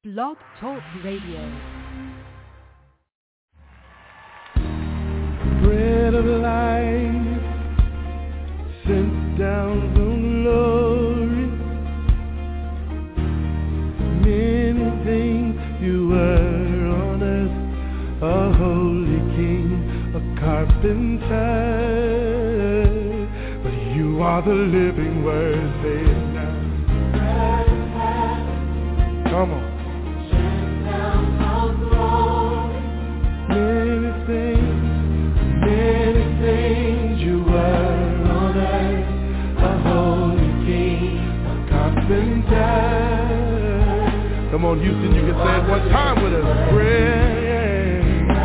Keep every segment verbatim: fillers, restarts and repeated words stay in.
Blog Talk Radio. Bread of life, sent down from glory. Many things you were on earth, a holy king, a carpenter. But you are the living word, say it now. Come on. Many things, many things you were on earth, a holy king, a carpenter. Come on, Houston, you can say it one time with us. Bread,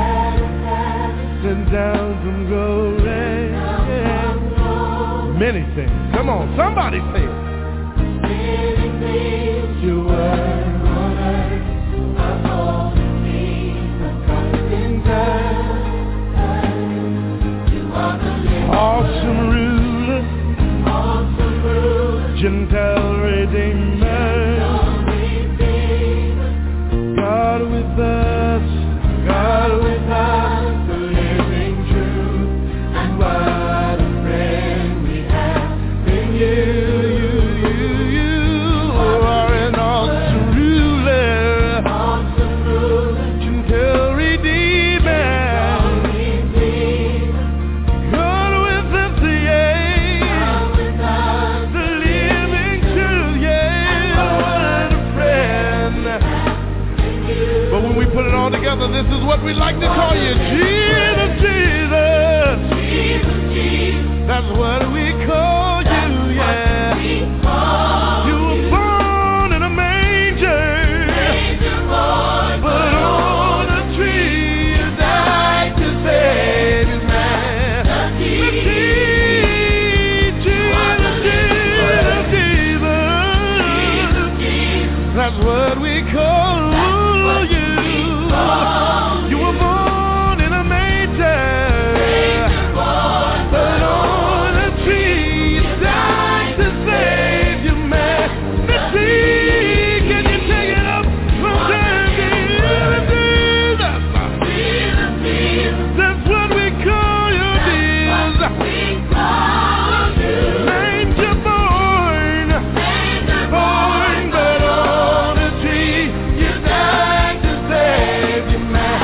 sent down from glory. Many things. Come on, somebody say it. Many things you were on earth, a holy king, a carpenter. Awesome ruler, awesome ruler, Gentile redeemer, God with us, God with us, the living truth, and what a friend we have in you, you, you, you are an awesome ruler, awesome ruler, Gentile redeemer. Together, this is what we like to call you, Jesus, Jesus, Jesus, Jesus. That's what we call you, yeah. You were born in a manger, but on a tree you died to save his man. Jesus, Jesus, Jesus. That's what we call you. You were born in a manger, but on a tree you died to save your humanity. Can you take it up from there? Jesus, that's what we call you, Jesus. Manger born, born, but on a tree you died to save your man.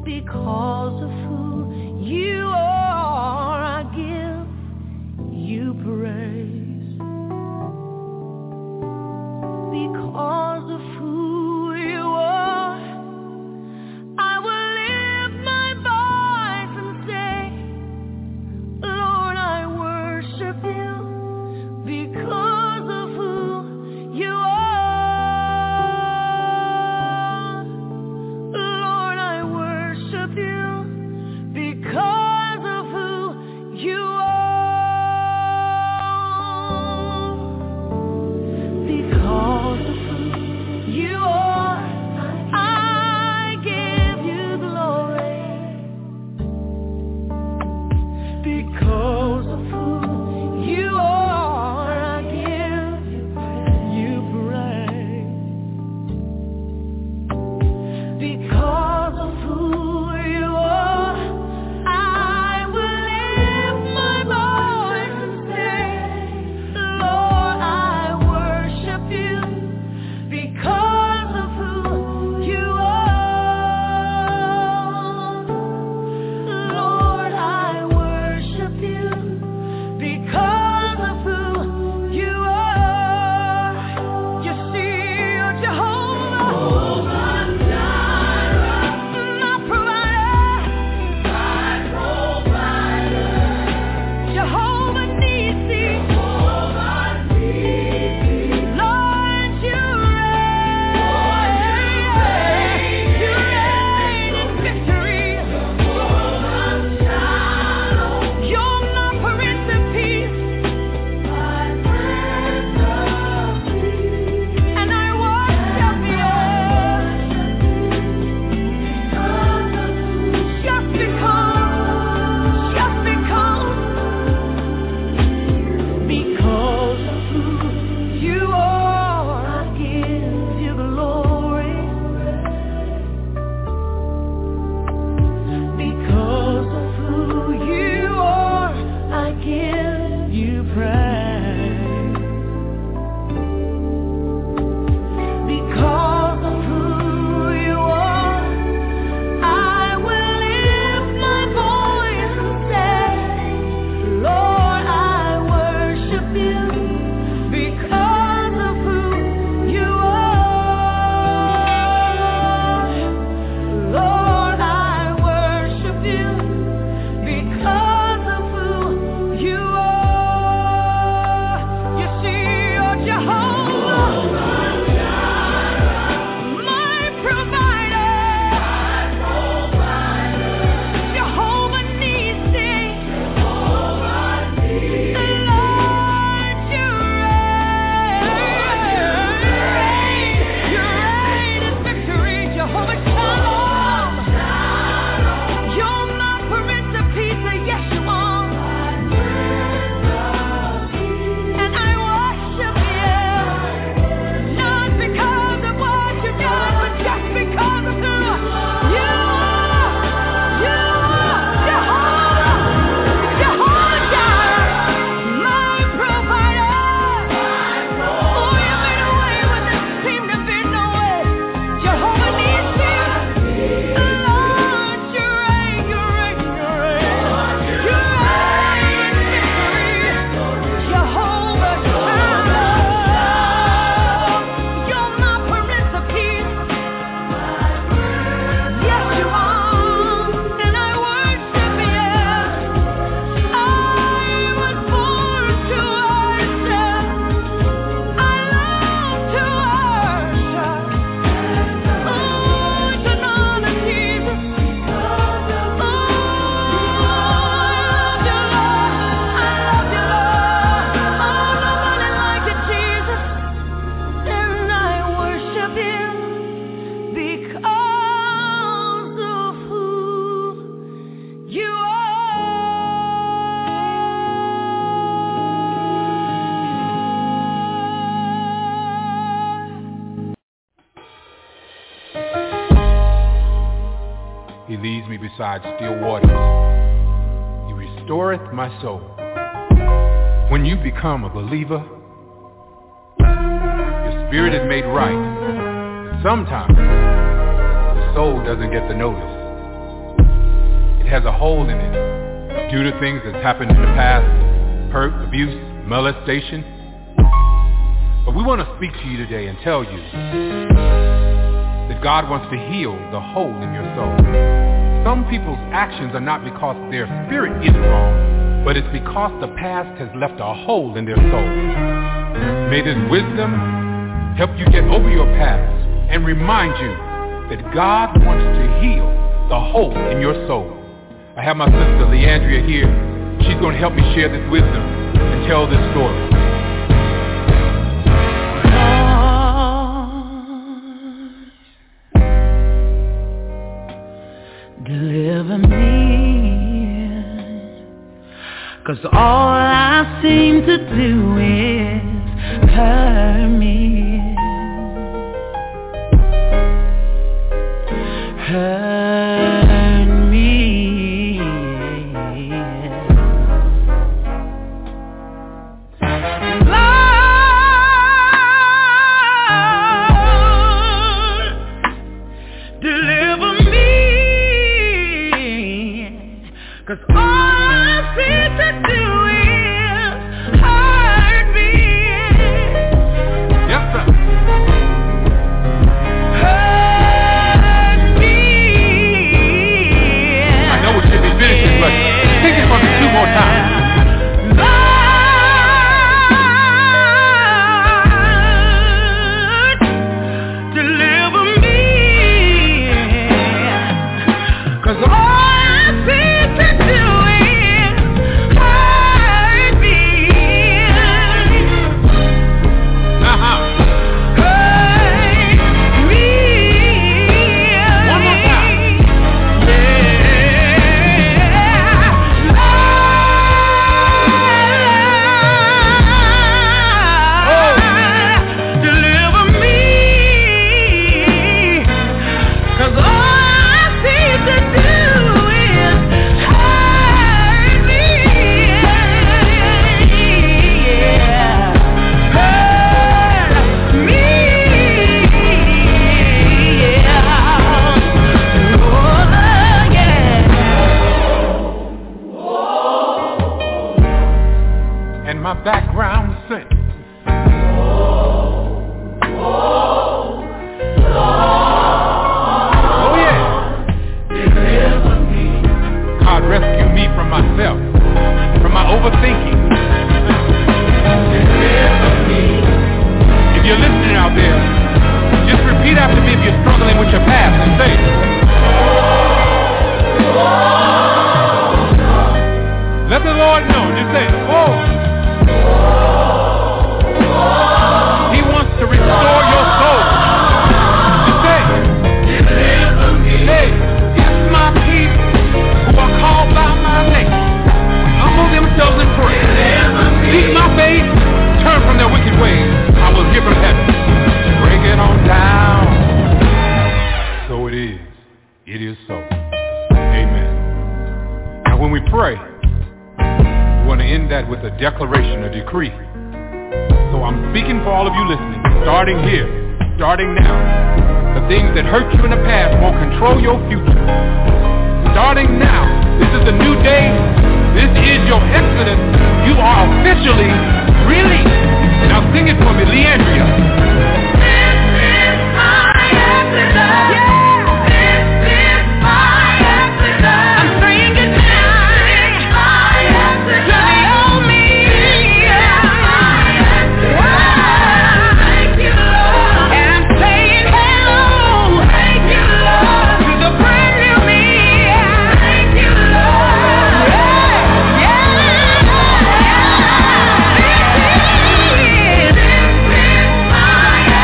Because of who you are, I give you praise. Because of who you are, I will lift my voice and say, Lord, I worship you because of who you are. Lord, I worship you because of who you are. Because of who you are, I give you glory. Because of who you are, I give you praise. Because of who you are, I will lift my voice and say, Lord, I worship you because of who you are. Lord, I worship you because of who you are. You see, you're Jehovah, my provider, Jehovah Nissi, Lord, you reign, you reign in victory. You're my Prince of Peace, and I worship you just because, just because, because of who you are, I give you glory. Because of who you are, I give you praise. Because of who you are, I will lift my voice and say, Lord, I worship you because of who you are. Lord, I worship you because of who you are. You see, you're Jehovah, my provider, Jehovah Nissi, Lord, you reign, you reign in victory. Jehovah Shalom, you're my Prince of Peace, yes you are. And I worship you, not because of what you've done, but just because of who you are. You are Jehovah, Jehovah Jireh, my provider. Oh, you made a way when there seemed to be no way. Jehovah Nissi, Lord, you reign, you reign, you reign. You reign in victory. Jehovah Shalom, you're my Prince of Peace. Yes, you are, and I worship you. I was born to worship. I love to worship. Oh, to know the Jesus. Oh, I love you, Lord. I love you, Lord. Oh, nobody like you, Jesus. And I worship you because of who you are. He leads me beside still waters. He restoreth my soul. When you become a believer, your spirit is made right. Sometimes the soul doesn't get the notice. it has a hole in it due to things that's happened in the past, hurt, abuse, molestation. But we want to speak to you today and tell you that God wants to heal the hole in your soul. Some people's actions are not because their spirit is wrong, but it's because the past has left a hole in their soul. May this wisdom help you get over your past and remind you that God wants to heal the hole in your soul. I have my sister Leandria here. She's going to help me share this wisdom and tell this story. Deliver me, 'cause all I seem to do is hurt me, hurt me. Lord, deliver me. 'Cause all I seem to do is hurt me. Yes, sir. Hurt me. I know it should be finishing, but take it from me two more times. Lord, deliver me. 'Cause all my background sing. Oh yeah. God, rescue me from myself, from my overthinking. If you're listening out there, just repeat after me if you're struggling with your past and say, let the Lord know. Just say, oh. He wants to restore your soul. Just say, hey, if my people who are called by my name humble themselves and pray, seek my face, turn from their wicked ways, I will hear from heaven. Bring it on down. So it is. It is so. Amen. Now when we pray, we want to end that with a declaration, a decree. So I'm speaking for all of you listening, starting here, starting now. The things that hurt you in the past won't control your future. Starting now, this is a new day. This is your exodus. You are officially released. Now sing it for me, Leandria. This is my exodus. Yeah. This is my exodus. I'm saying goodnight. My exodus. Yeah.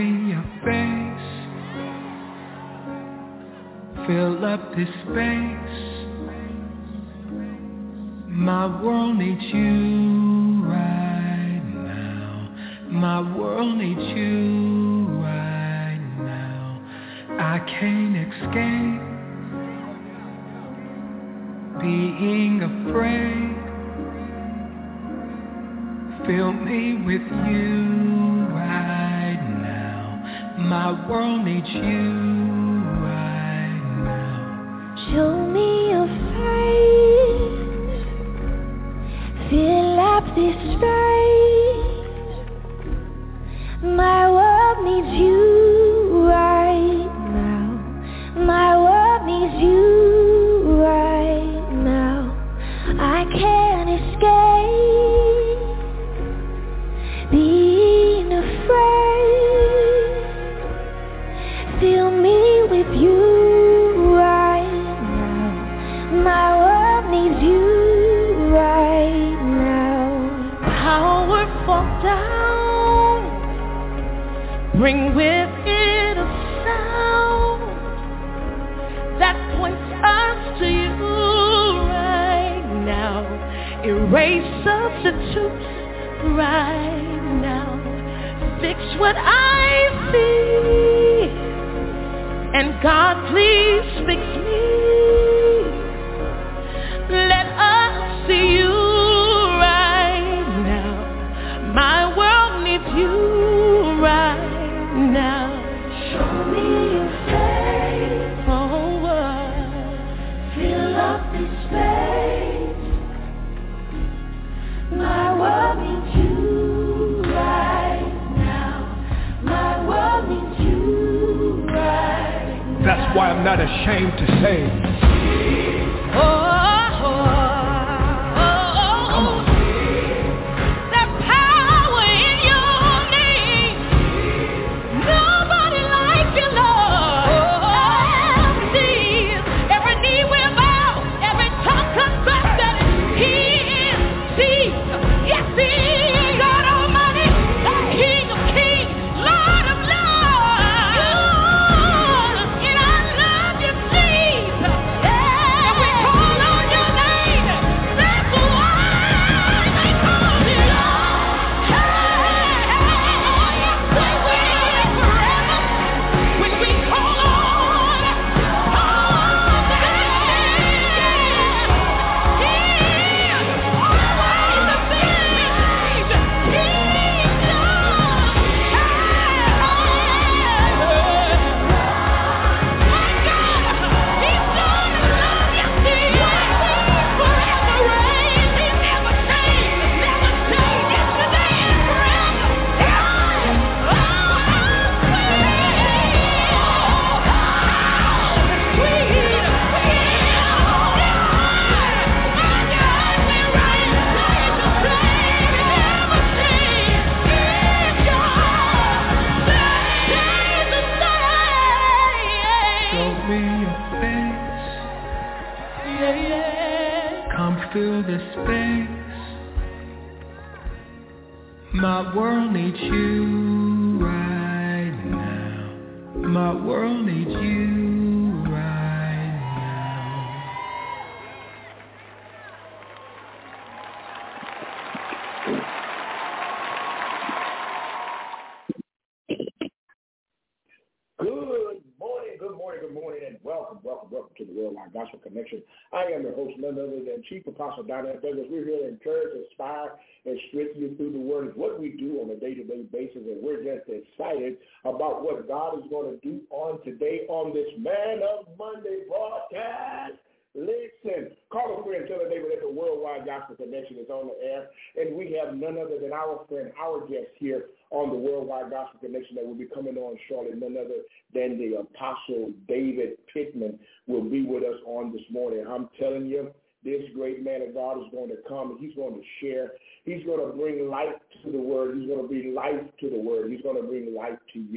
me your face. Fill up this space. My world needs you right now. My world needs you right now. I can't escape being afraid. Fill me with you right now. My world needs you right now. Show me your face. Fill up this space. My world needs you right now. My world needs you right now. I can't escape being afraid. Fill me with you right now. My world needs you right now. Powerful down, bring with it a sound that points us to you right now. Erase substitutes right now. Fix what I see, and God please fix me. Let us see you right now. My world needs you right now. Show me your face. Oh, uh, fill up this space. My world needs you right now. My world needs you right now. That's why I'm not ashamed to say, Oh, oh, oh, oh. That power in your name. Nobody like you, Lord. Every knee, every knee will bow, every tongue confess that He is Jesus. Yes, He is God Almighty, the King of Kings, Lord of Lords. And I love you, Jesus. And we call on your name. That's why they call you Lord. Hey, yes, they will forever. When we call on, on the name, He is always the same. He's Lord. My God, He's Lord of love. Yes, He is. Forever reigns. He never changes, never changes. Yesterday and forever. show me your face. Come fill this space. My world needs you right now. My world needs you right now. Good morning, good morning, good morning, and welcome, welcome, welcome to the Worldwide Gospel Connection. I am your host, none other than Chief Apostle Donald Douglas. We're here to encourage, inspire, and strengthen you through the Word. It's what we do on a day-to-day basis, and we're just excited about what God is going to do on today on this Man of Monday broadcast. Listen, call a friend, tell a neighbor that the Worldwide Gospel Connection is on the air, and we have none other than our friend, our guest here on the Worldwide Gospel Connection that will be coming on shortly. None other than the Apostle David Pittman will be with us on this morning. I'm telling you, this great man of God is going to come and he's going to share. He's going to bring life to the Word. He's going to bring life to the Word. He's going to bring life to you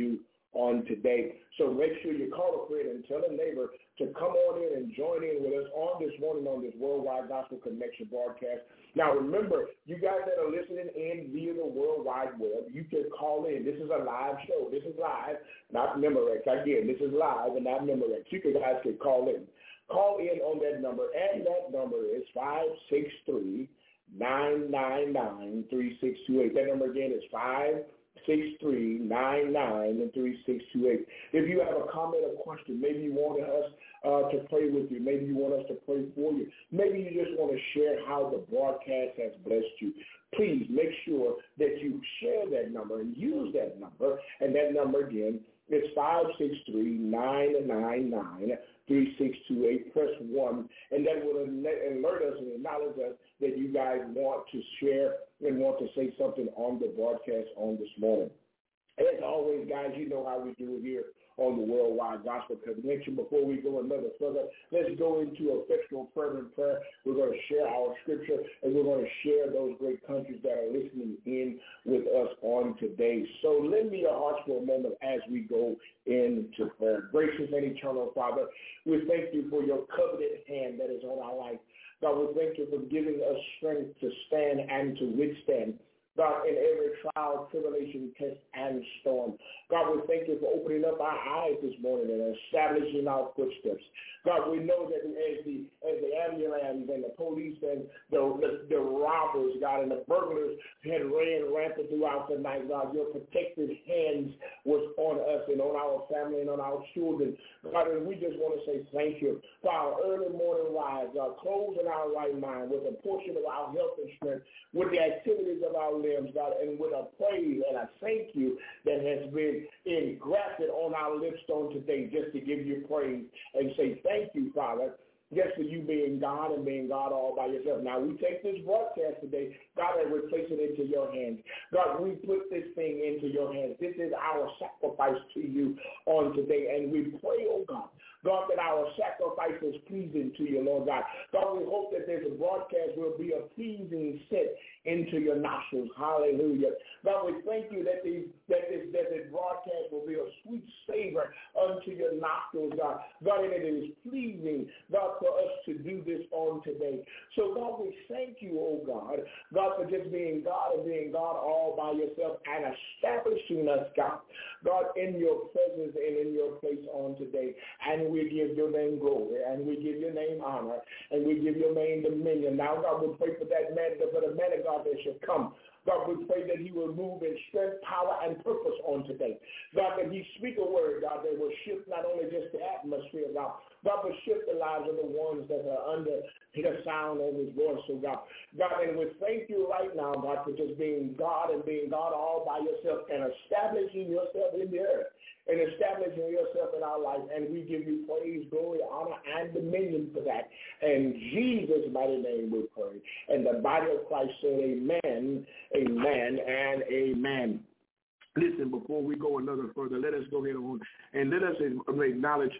on today. So make sure you call a friend and tell a neighbor to come on in and join in with us on this morning on this Worldwide Gospel Connection broadcast. Now, remember, you guys that are listening in via the World Wide Web, you can call in. This is a live show. This is live, not Memorex. Again, this is live and not Memorex. You guys can call in. Call in on that number, and that number is five six three, nine nine nine, three six two eight. That number again is five six three, nine nine, three six two eight. If you have a comment or question, maybe you want us uh, to pray with you. Maybe you want us to pray for you. Maybe you just want to share how the broadcast has blessed you. Please make sure that you share that number and use that number. And that number again is five six three, nine nine nine, three six two eight. Press one, and that will alert us and acknowledge us that you guys want to share and want to say something on the broadcast on this morning. As always, guys, you know how we do it here on the Worldwide Gospel Connection. Before we go another further, let's go into a effectual fervent prayer. We're going to share our scripture, and we're going to share those great countries that are listening in with us on today. So lend me your hearts for a moment as we go into prayer. Gracious and eternal Father, we thank you for your covenant hand that is on our life. God, we thank you for giving us strength to stand and to withstand, God, in every trial, tribulation, test, and storm. God, we thank you for opening up our eyes this morning and establishing our footsteps. God, we know that as the as the ambulance and the police and the, the, the robbers, God, and the burglars had ran rampant throughout the night, God, your protective hands was on us and on our family and on our children. God, and we just want to say thank you for our early morning rise, God, closing our right mind with a portion of our health and strength, with the activities of our limbs, God, and with a praise and a thank you that has been engrafted on our lips on today just to give you praise and say thank you, Father, just for you being God and being God all by yourself. Now, we take this broadcast today, God, and we place it into your hands. God, we put this thing into your hands. This is our sacrifice to you on today, and we pray, oh God, God, that our sacrifice is pleasing to you, Lord God. God, we hope that this broadcast will be a pleasing scent into your nostrils. Hallelujah. God, we thank you that, these, that, this, that this broadcast will be a sweet savor unto your nostrils, God. God, and it is pleasing, God, for us to do this on today. So, God, we thank you, oh God, God, for just being God and being God all by yourself and establishing us, God, God, in your presence and in your place on today. And we give your name glory, and we give your name honor, and we give your name dominion. Now, God, we pray for that man, for the man of God that should come. God, we pray that he will move in strength, power, and purpose on today. God, that he speak a word, God, that will shift not only just the atmosphere, God, God, but shift the lives of the ones that are under the sound of his voice, so God. God, and we thank you right now, God, for just being God and being God all by yourself and establishing yourself in the earth and establishing yourself in our life. And we give you praise, glory, honor, and dominion for that. In Jesus' mighty name we pray. And the body of Christ said amen, amen, and amen. Listen, before we go another further, let us go ahead on and let us acknowledge,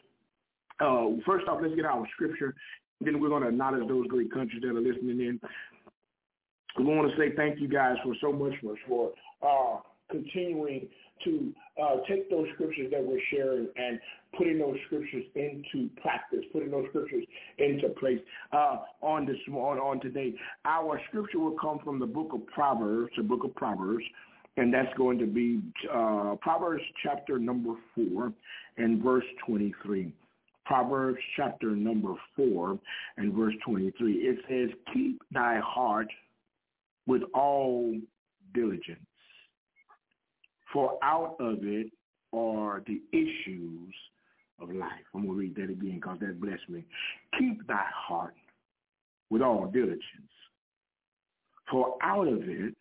uh, first off, let's get our scripture. Then we're going to acknowledge those great countries that are listening in. We want to say thank you guys for so much for, for uh, continuing to uh, take those scriptures that we're sharing and putting those scriptures into practice, putting those scriptures into place uh, on this on, on today. Our scripture will come from the book of Proverbs, the book of Proverbs, and that's going to be uh, Proverbs chapter number four and verse twenty-three. Proverbs chapter number four and verse twenty-three. It says, "Keep thy heart with all diligence, for out of it are the issues of life." I'm going to read that again because that blessed me. "Keep thy heart with all diligence, for out of it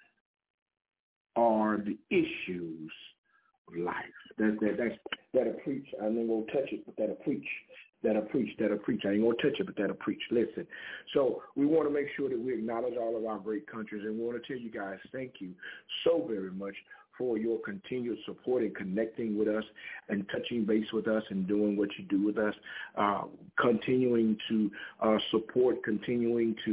are the issues of life." That, that, that's, that'll preach. I ain't going to touch it, but that'll preach. That'll preach. That'll preach. I ain't going to touch it, but that'll preach. Listen. So we want to make sure that we acknowledge all of our great countries, and we want to tell you guys thank you so very much for your continued support and connecting with us and touching base with us and doing what you do with us, uh, continuing to uh, support, continuing to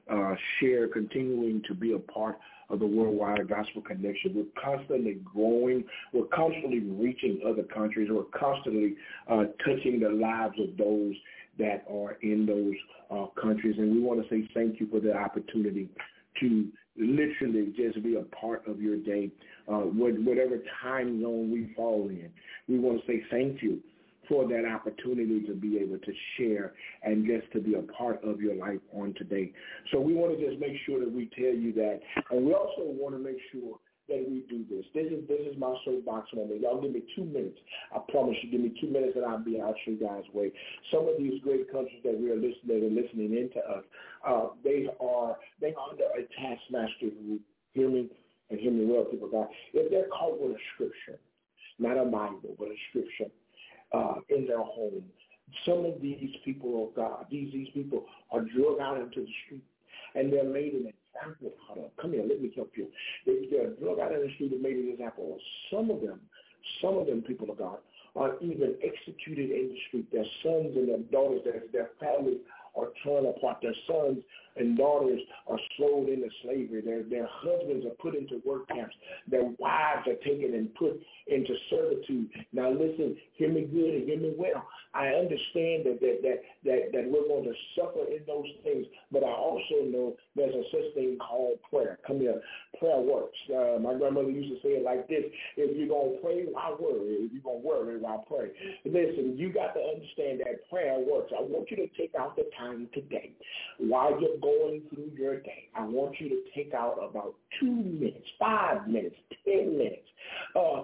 uh, share, continuing to be a part of the Worldwide Gospel Connection. We're constantly growing. We're constantly reaching other countries. We're constantly uh, touching the lives of those that are in those uh, countries. And we want to say thank you for the opportunity to literally just be a part of your day, uh, whatever time zone we fall in. We want to say thank you for that opportunity to be able to share and just to be a part of your life on today. So we want to just make sure that we tell you that. And we also want to make sure that we do this. This is this is my soapbox moment. Y'all give me two minutes. I promise you, give me two minutes and I'll be out your guys' way. Some of these great countries that we are listening, that are listening into us, uh, they are they are under a taskmaster who, hear me and hear me well, people of God. If they're caught with a scripture, not a Bible, but a scripture uh, in their home, some of these people of God, these these people are drug out into the street and they're made an example out of. Come here, let me help you. They, they're drug out in the street and made an example. Some of them, some of them people of God are even executed in the street. Their sons and their daughters, their, their families are torn apart. Their sons and daughters are sold into slavery. Their, their husbands are put into work camps. Their wives are taken and put into servitude. Now listen, hear me good and hear me well. I understand that that, that, that, that we're going to suffer in those things, but I also know there's a such thing called prayer. Come here, prayer works. Uh, my grandmother used to say it like this: if you're going to pray, why worry? If you're going to worry, why pray? Listen, you got to understand that prayer works. I want you to take out the time today while you're going through your day. I want you to take out about two minutes, five minutes, ten minutes, uh,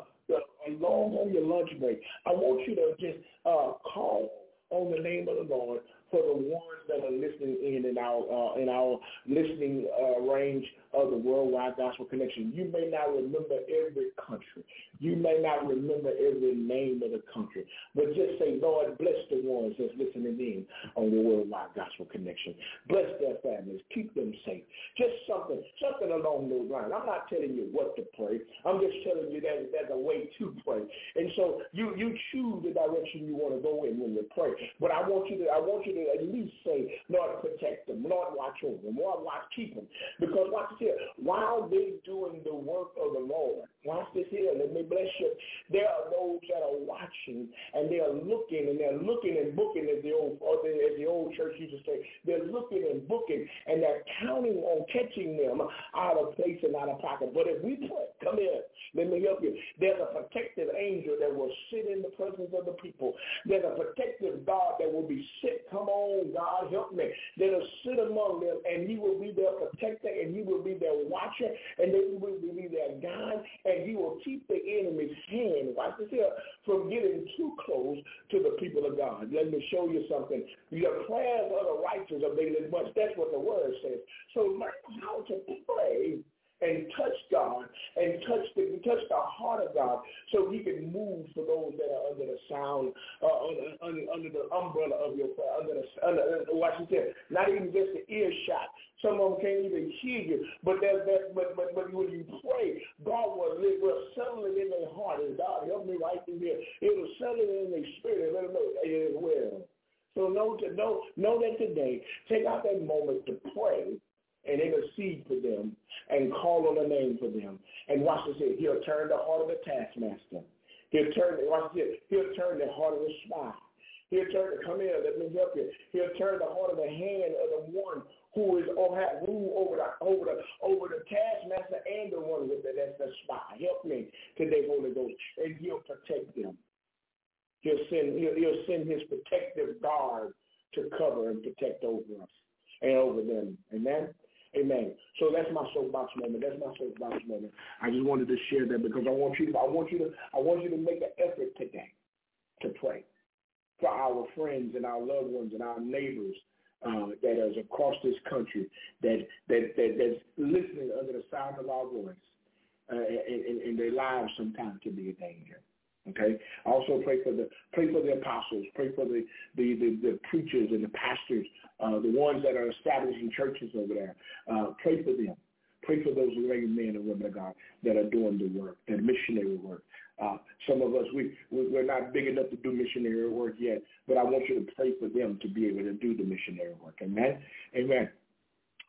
along on your lunch break. I want you to just uh, call on the name of the Lord for the ones that are listening in in our uh, in our listening uh, range of the Worldwide Gospel Connection. You may not remember every country. You may not remember every name of the country, but just say, Lord, bless the ones that's listening in on the Worldwide Gospel Connection. Bless their families. Keep them safe. Just something, something along those lines. I'm not telling you what to pray. I'm just telling you that there's a way to pray. And so you, you choose the direction you want to go in when you pray. But I want you to, I want you to at least say, Lord, protect them. Lord, watch over them. Lord, watch, keep them. Because watch this here. While they're doing the work of the Lord, watch this here. Let me bless you. There are those that are watching and they are looking and they're looking and booking, as the old, or the, as the old church used to say. They're looking and booking and they're counting on catching them out of place and out of pocket. But if we pray, come here, let me help you. There's a protective angel that will sit in the presence of the people. There's a protective God that will be sit. Come on, God, help me. That'll sit among them, and he will be their protector, and he will be their watcher, and then he will be their guide, and he will keep the enemy's hand, watch this here, from getting too close to the people of God. Let me show you something. Your prayers of the righteous availeth much. That's what the word says. So learn how to pray and touch God and touch the touch the heart of God so he can move for those that are under the sound, uh, under, under, under the umbrella of your prayer, under the, under, uh, watch this here, not even just the earshot. Some of them can't even hear you, but that, that, but, but, but when you pray, God will, will settle it in their heart. And God, help me right through here. It will settle it in their spirit and let them know it is well. So know, to, know, know that today, take out that moment to pray and intercede for them and call on a name for them. And watch this here. He'll turn the heart of the taskmaster. He'll turn, watch this, he'll turn the heart of the spy. He'll turn, come here, let me help you. He'll turn the heart of the hand of the one who is or have rule over the over the over the taskmaster and the one with the that's the spy. Help me today, Holy Ghost, and he'll protect them. He'll send he'll, he'll send his protective guard to cover and protect over us and over them. Amen. Amen. So that's my soapbox moment. That's my soapbox moment. I just wanted to share that because I want you to, I want you to, I want you to make an effort today to pray for our friends and our loved ones and our neighbors uh, that is across this country that that, that that's listening under the sound of our voice, uh, and, and, and their lives sometimes can be a danger. Okay. Also pray for the pray for the apostles, pray for the the, the, the preachers and the pastors, uh, the ones that are establishing churches over there. Uh, pray for them. Pray for those great men and women of God that are doing the work, the missionary work. Uh, some of us we we're not big enough to do missionary work yet, but I want you to pray for them to be able to do the missionary work. Amen. Amen.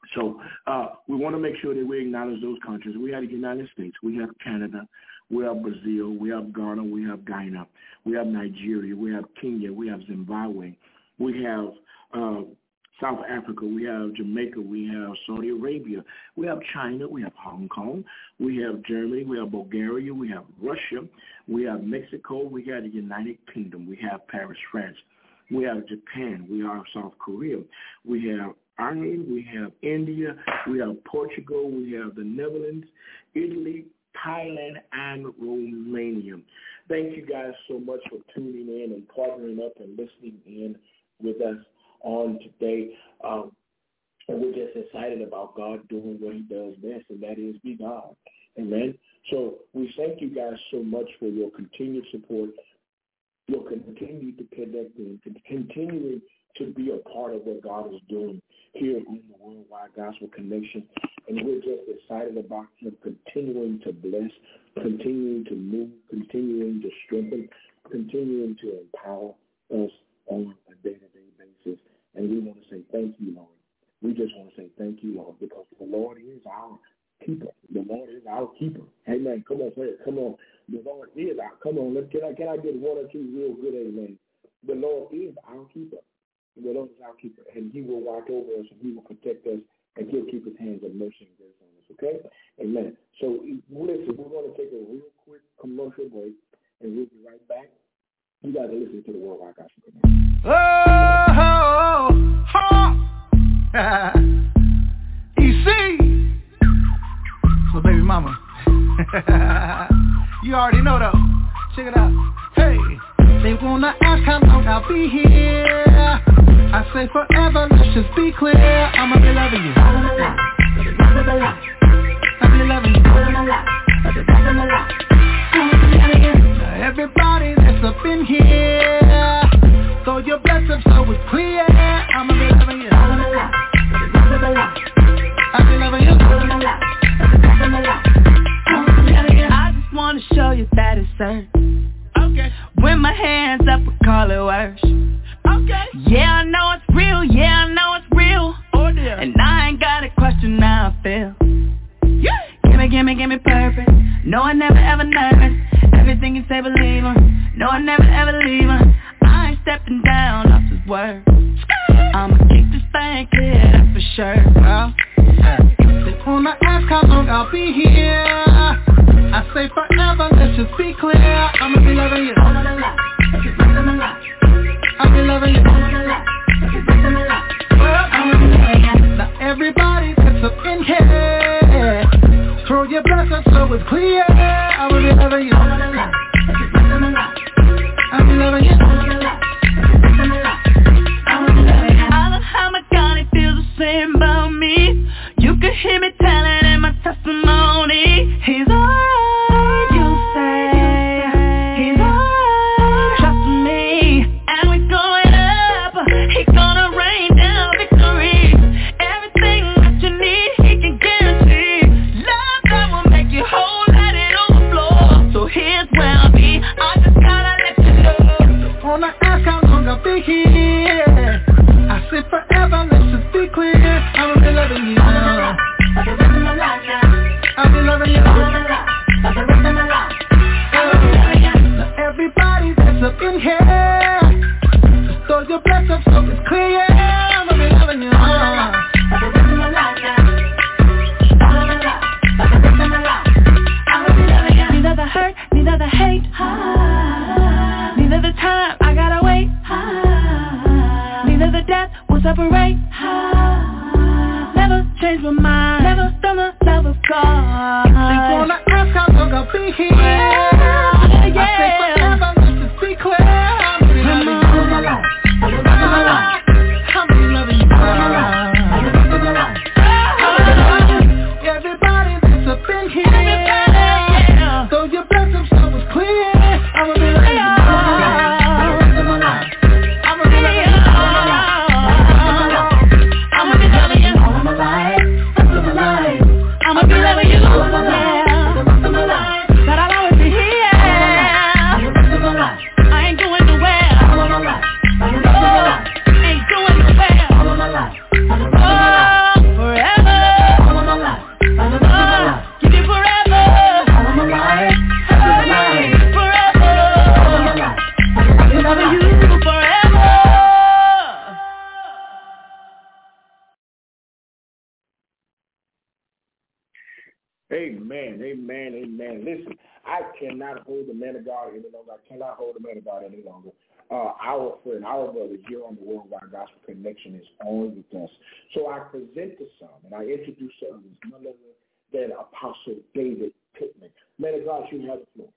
So uh, we want to make sure that we acknowledge those countries. We have the United States. We have Canada. We have Brazil. We have Ghana. We have Guyana. We have Nigeria. We have Kenya. We have Zimbabwe. We have uh, South Africa. We have Jamaica. We have Saudi Arabia. We have China. We have Hong Kong. We have Germany. We have Bulgaria. We have Russia. We have Mexico. We have the United Kingdom. We have Paris, France. We have Japan. We have South Korea. We have Ireland. We have India. We have Portugal. We have the Netherlands, Italy, Thailand, and Romania. Thank you guys so much for tuning in and partnering up and listening in with us on today. Um, and we're just excited about God doing what he does best, and that is be God. Amen. So we thank you guys so much for your continued support, your continued to connect and continuing to be a part of what God is doing here in the Worldwide Gospel Connection. And we're just excited about him continuing to bless, continuing to move, continuing to strengthen, continuing to empower us on a day-to-day basis. And we want to say thank you, Lord. We just want to say thank you, Lord, because the Lord is our keeper. The Lord is our keeper. Amen. Come on, say it. Come on. The Lord is our, come on. Let, can, I, can I get one or two real good amen? The Lord is our keeper. The Lord is our keeper, and he will watch over us, and he will protect us, and he'll keep his hands of mercy and grace on us, okay? Amen. So, listen, we're going to take a real quick commercial break, and we'll be right back. You guys are listening to the Worldwide Gospel Connection. Oh, oh, E C. So, baby mama. You already know, though. Check it out. Hey. They wanna ask how long I'll be here. I say forever, let's just be clear. I'ma be loving you. I'll be loving you. Now everybody that's up in here, throw your best up so it's clear. I'ma be loving you. I'll be loving you. I just wanna show you that it's certain. Okay. When my hands up, we call it worse. Okay. Yeah, I know it's real. Yeah, I know it's real. Oh dear. And I ain't got a question how I feel. Yeah. Gimme, gimme, gimme purpose. No, I never ever nervous. Everything you say, believe her. No, I never ever leave her. I ain't stepping down off his word. I'ma keep this thing clear, that's for sure. Well, they wanna ask how long I'll be here. I say forever, let's just be clear. I'ma be loving you. I'll be loving you. Well, now everybody that's up in here, throw your breath up so it's clear. I'll be loving you. I'll be loving you. I love how my God, he feels the same about me. You can hear me telling in my testimony. He's alright, you say. He's alright, trust me. And we're going up. He's gonna rain down victory. Everything that you need, he can guarantee. Love that will make you whole, let it overflow. So here's where I'll be. I just gotta let you know. Wanna ask how long I'll be here. I say forever, let's just be clear. I'ma be loving you. I'll be loving you. Now everybody that's up in here, just throw your breath up so it's clear. I'ma be loving you. Neither the hurt, neither the hate, neither the time I gotta wait, neither the death will separate. Never change my mind, never done the love of God. They wanna ask how long I'll be here. Yeah, yeah. I say forever, let's just be clear. I'm really loving you. I'm really loving you. Everybody that's up in here, throw your breath up so it's clear. I'ma be loving you. I'ma be loving you. I'ma be loving you. I'm alive. I'm alive. I'ma be loving you. Yeah. That I'll always be here. Amen, amen, amen. Listen, I cannot hold the man of God any longer. I cannot hold the man of God any longer. Uh, our friend, our brother here on the Worldwide Gospel Connection is on with us. So I present to some, and I introduce some as none other than Apostle David Pittman. Man of God, you have the floor.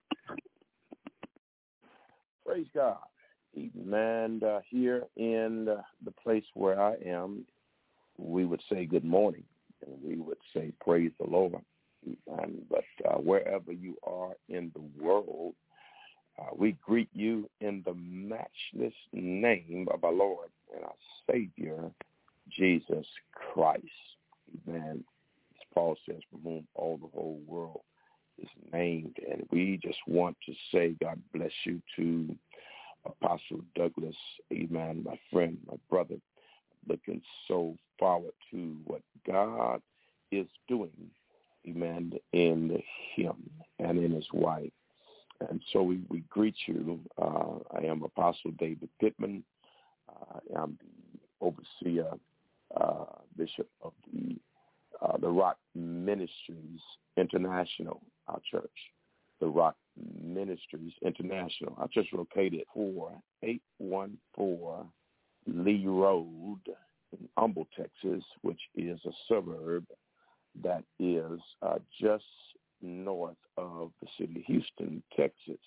Praise God. Amen. Uh, here in uh, the place where I am, we would say good morning, and we would say praise the Lord. And, but uh, wherever you are in the world, uh, we greet you in the matchless name of our Lord and our Savior, Jesus Christ. Amen. As Paul says, from whom all the whole world is named. And we just want to say God bless you to Apostle Douglas. Amen. My friend, my brother. Looking so forward to what God is doing, amen, in him and in his wife. And so we, we greet you. Uh, I am Apostle David Pittman. Uh, I'm the overseer, uh, bishop of the uh, the Rock Ministries International, our church. The Rock Ministries International. Our church is located at four eight one four Lee Road in Humble, Texas, which is a suburb that is uh, just north of the city of Houston, Texas,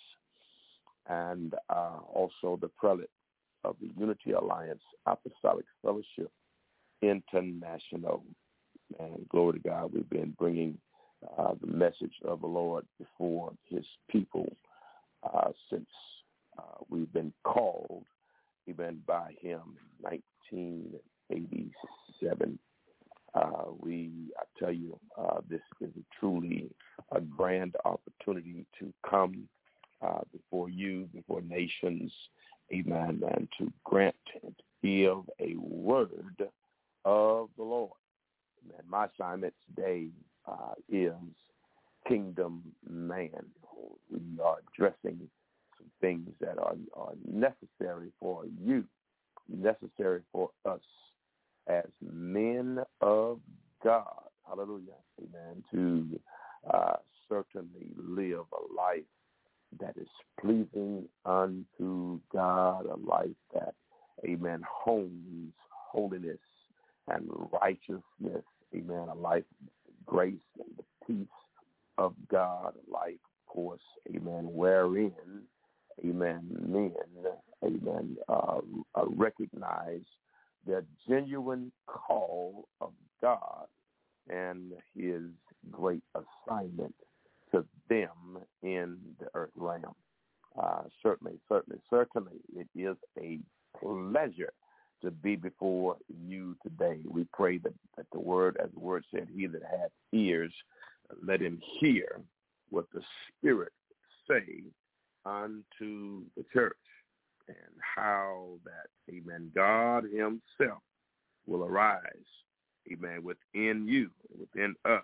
and uh, also the prelate of the Unity Alliance Apostolic Fellowship International. And glory to God, we've been bringing uh, the message of the Lord before his people uh, since uh, we've been called even by him in nineteen eighty-seven. Uh, we, I tell you, uh, this is a truly a grand opportunity to come uh, before you, before nations, amen, and to grant and give a word of the Lord. And my assignment today uh, is Kingdom Man. We are addressing things that are, are necessary for you, necessary for us as men of God, hallelujah, amen, to uh, certainly live a life that is pleasing unto God, a life that, amen, hones holiness and righteousness, amen, a life of grace and the peace of God, a life, of course, amen, wherein amen, men, amen, uh, uh, recognize the genuine call of God and his great assignment to them in the earth realm. Uh, certainly, certainly, certainly, it is a pleasure to be before you today. We pray that, that the word, as the word said, he that hath ears, let him hear what the Spirit say unto the church, and how that, amen, God himself will arise, amen, within you, within us,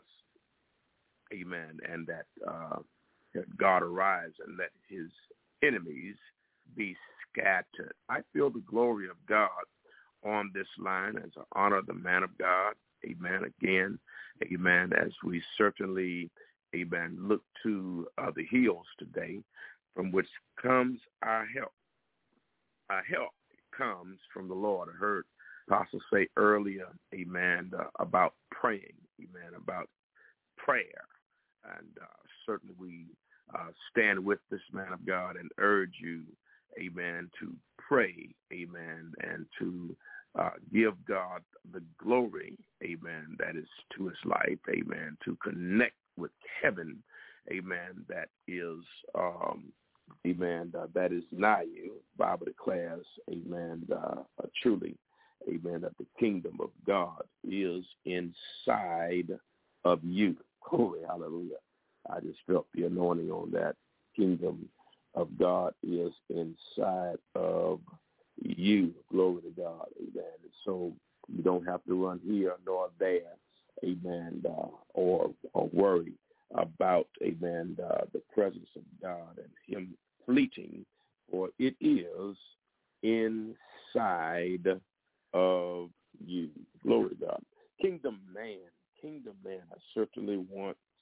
amen, and that, uh, that God arise and let his enemies be scattered. I feel the glory of God on this line as I honor the man of God, amen, again, amen, as we certainly, amen, look to uh, the hills today, from which comes our help. Our help comes from the Lord. I heard Apostle say earlier, amen, uh, about praying, amen, about prayer. And uh, certainly we uh, stand with this man of God and urge you, amen, to pray, amen, and to uh, give God the glory, amen, that is to his life, amen, to connect with heaven, amen, that is um, amen, uh, that is nigh you. Bible declares, amen, uh, uh, truly, amen, that the kingdom of God is inside of you. Glory, hallelujah. I just felt the anointing on that. Kingdom of God is inside of you. Glory to God, amen. And so you don't have to run here nor there, amen, uh, or, or worry about, amen, uh, the presence of God and him fleeting, for it is inside of you. Glory to God. Kingdom man, kingdom man, I certainly want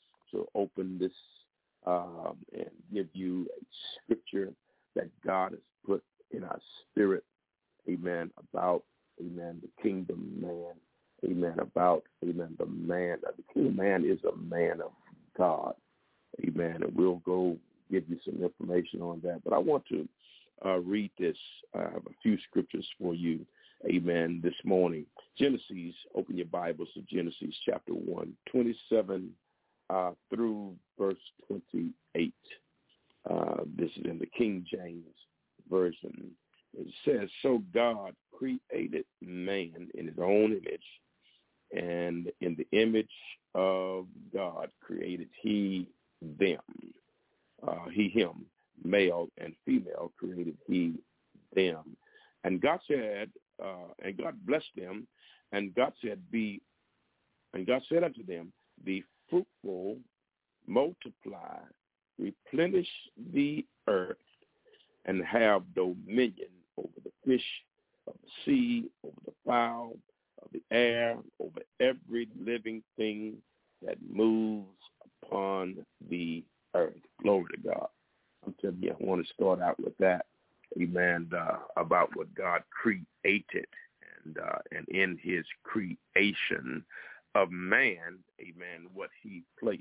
open this um, and give you a scripture that God has put in our spirit, amen, about, amen, the kingdom man, amen, about, amen, the man. The kingdom man is a man of God, amen, and we'll go give you some information on that. But I want to uh, read this. I have a few scriptures for you, amen, this morning. Genesis, open your Bibles to Genesis chapter one, twenty-seven uh, through verse twenty-eight. Uh, this is in the King James Version. It says, so God created man in his own image, and in the image of God created he them. Uh, he, him, male and female created he them. And God said, uh, and God blessed them, and God said, be, and God said unto them, be fruitful, multiply, replenish the earth, and have dominion over the fish of the sea, over the fowl of the air, over every living thing that moves upon the earth. Glory to God. I'm telling you, I want to start out with that, amen, uh, about what God created, and uh, and in his creation of man, amen, what he placed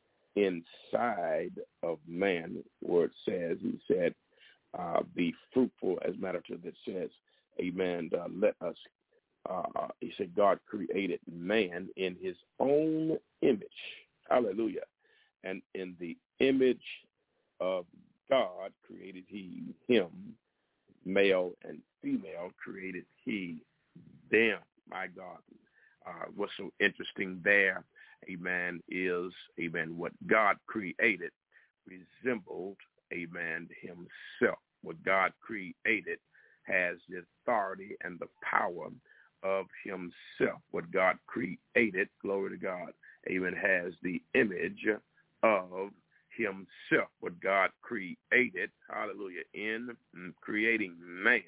inside of man, where it says, he said, uh, be fruitful, as a matter of fact, it says, amen, uh, let us, uh, he said, God created man in his own image. Hallelujah. And in the image of God created he him, male and female created he them. My God. Uh, what's so interesting there, amen, is, amen, what God created resembled, amen, himself. What God created has the authority and the power of himself. What God created, glory to God, amen, has the image of himself. What God created, hallelujah, in creating man,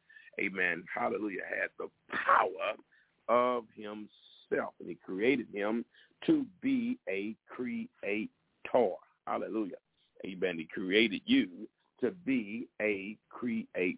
amen, hallelujah, had the power of himself. And he created him to be a creator. Hallelujah. Amen. He created you to be a creator.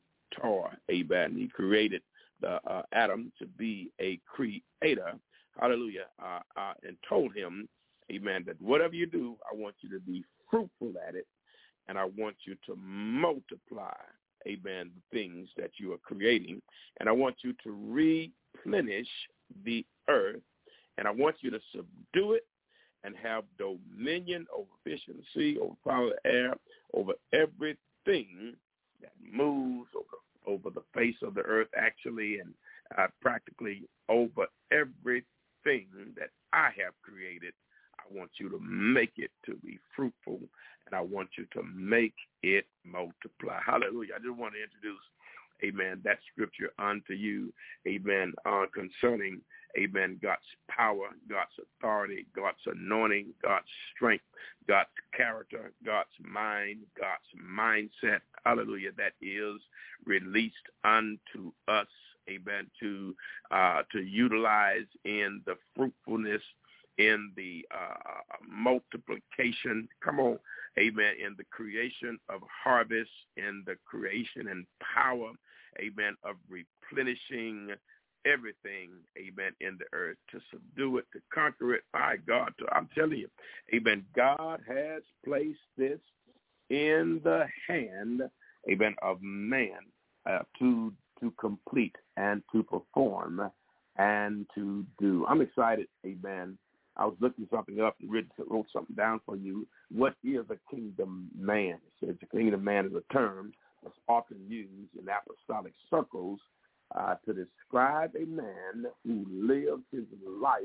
Amen. He created the uh, Adam to be a creator. Hallelujah. Uh, uh, and told him, amen, that whatever you do, I want you to be fruitful at it, and I want you to multiply, amen, the things that you are creating, and I want you to replenish the earth, and I want you to subdue it and have dominion over fish in the sea, over fowl of the air, over everything that moves over, over the face of the earth, actually, and uh, practically over everything that I have created. I want you to make it to be fruitful, and I want you to make it multiply. Hallelujah. I just want to introduce, amen, that scripture unto you, amen, uh, concerning, amen, God's power, God's authority, God's anointing, God's strength, God's character, God's mind, God's mindset, hallelujah, that is released unto us, amen, to uh, to utilize in the fruitfulness, in the uh, multiplication, come on, amen, in the creation of harvest, in the creation and power, amen, of replenishing everything, amen, in the earth, to subdue it, to conquer it, by God. To, I'm telling you, amen, God has placed this in the hand, amen, of man uh, to to complete and to perform and to do. I'm excited, amen. I was looking something up and wrote something down for you. What is a kingdom man? It says the kingdom man is a term that's often used in apostolic circles uh, to describe a man who lives his life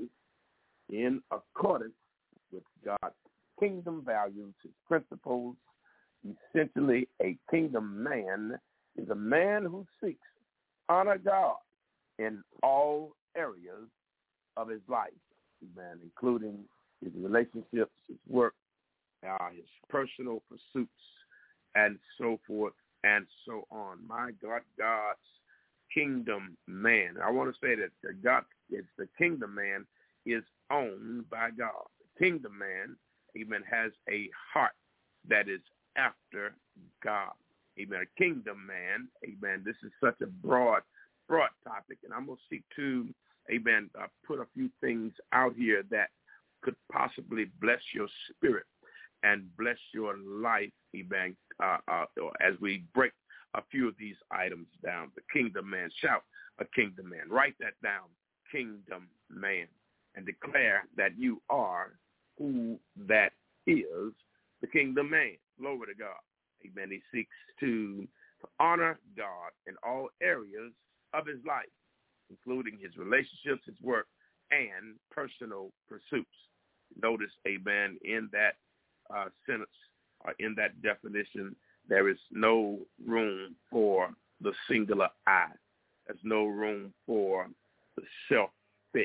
in accordance with God's kingdom values, his principles. Essentially, a kingdom man is a man who seeks honor God in all areas of his life. Man, including his relationships, his work, uh, his personal pursuits, and so forth and so on. My God, God's kingdom man. I want to say that God, it's the kingdom man is owned by God. The kingdom man, amen, has a heart that is after God. Amen. A kingdom man. Amen. This is such a broad, broad topic, and I'm going to seek to, amen, uh, put a few things out here that could possibly bless your spirit and bless your life, amen, uh, uh, as we break a few of these items down. The kingdom man. Shout a kingdom man. Write that down. Kingdom man. And declare that you are who that is, the kingdom man. Glory to God. Amen. He seeks to honor God in all areas of his life, including his relationships, his work, and personal pursuits. Notice, amen, in that uh, sentence, or in that definition, there is no room for the singular I. There's no room for the selfish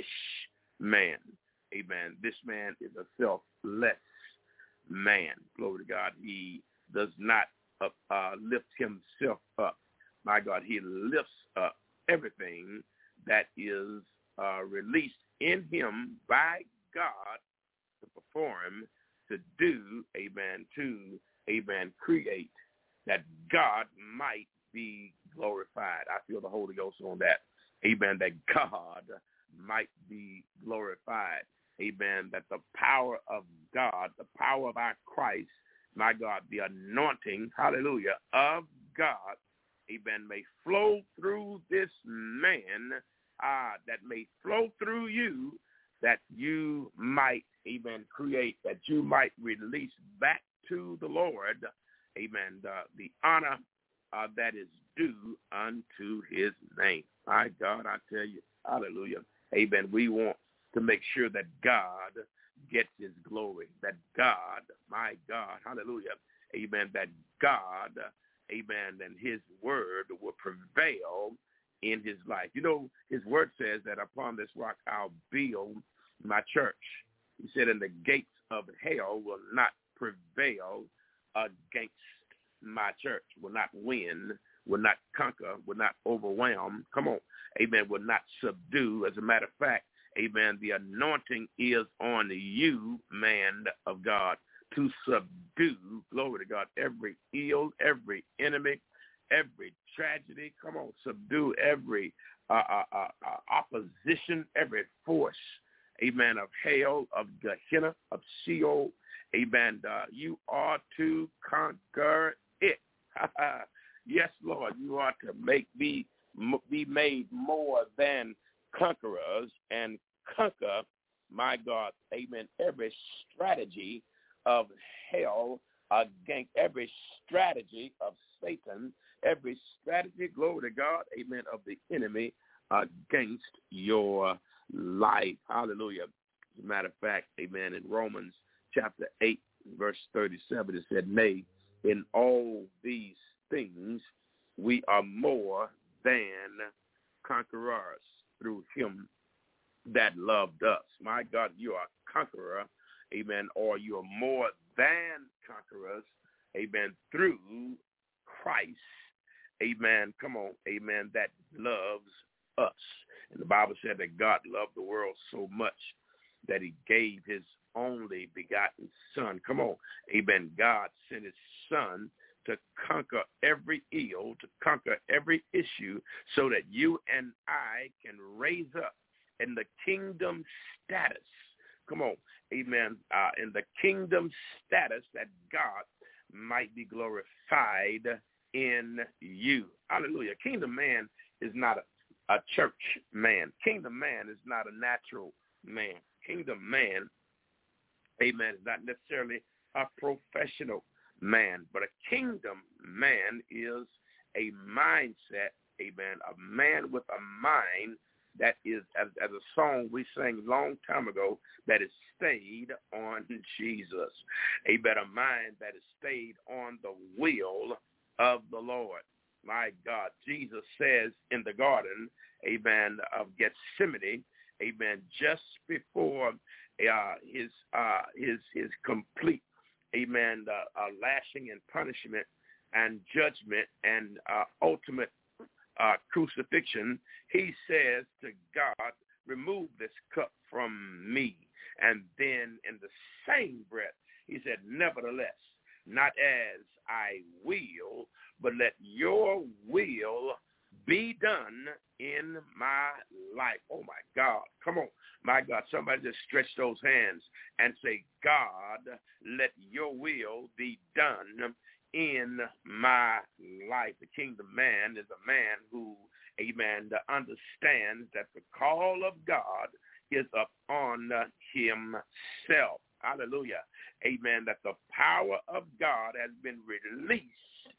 man. Amen. This man is a selfless man. Glory to God. He does not uh, uh, lift himself up. My God, he lifts up everything that is uh, released in him by God to perform, to do, amen, to, amen, create, that God might be glorified. I feel the Holy Ghost on that. Amen, that God might be glorified. Amen, that the power of God, the power of our Christ, my God, the anointing, hallelujah, of God, amen, may flow through this man, uh, that may flow through you, that you might, amen, create, that you might release back to the Lord, amen, the, the honor uh, that is due unto his name. My God, I tell you, hallelujah, amen, we want to make sure that God gets his glory, that God, my God, hallelujah, amen, that God, amen, and his word will prevail in his life. You know, his word says that upon this rock I'll build my church. He said, and the gates of hell will not prevail against my church, will not win, will not conquer, will not overwhelm. Come on, amen, will not subdue. As a matter of fact, amen, the anointing is on you, man of God, to subdue, glory to God, every ill, every enemy, every tragedy. Come on, subdue every uh, uh, uh, opposition, every force, amen, of hell, of Gehenna, of Sheol. Amen. Uh, you are to conquer it. Yes, Lord, you are to make me be made more than conquerors and conquer, my God, amen, every strategy of hell against every strategy of Satan, every strategy, glory to God, amen, of the enemy against your life. Hallelujah. As a matter of fact, amen, in Romans chapter eight, verse thirty-seven, it said, nay, in all these things we are more than conquerors through him that loved us. My God, you are a conqueror, amen, or you are more than conquerors, amen, through Christ, amen, come on, amen, that loves us. And the Bible said that God loved the world so much that he gave his only begotten son. Come on, amen, God sent his son to conquer every ill, to conquer every issue, so that you and I can raise up in the kingdom status. Come on, amen, uh, in the kingdom status that God might be glorified in you. Hallelujah. Kingdom man is not a, a church man. Kingdom man is not a natural man. Kingdom man, amen, is not necessarily a professional man, but a kingdom man is a mindset, amen, a man with a mind that is, as, as a song we sang a long time ago, that is stayed on Jesus. Amen, a mind that is stayed on the will of the Lord. My God, Jesus says in the garden, amen, of Gethsemane, amen, just before uh, his, uh, his, his complete, amen, uh, uh, lashing and punishment and judgment and uh, ultimate uh, crucifixion, he says to God, remove this cup from me. And then in the same breath, He said, nevertheless, not as I will, but let your will be done in my life. Oh, my God. Come on. My God, somebody just stretch those hands and say, God, let your will be done in my life. The kingdom man is a man who, amen, understands that the call of God is upon himself. Hallelujah. Amen. That the power of God has been released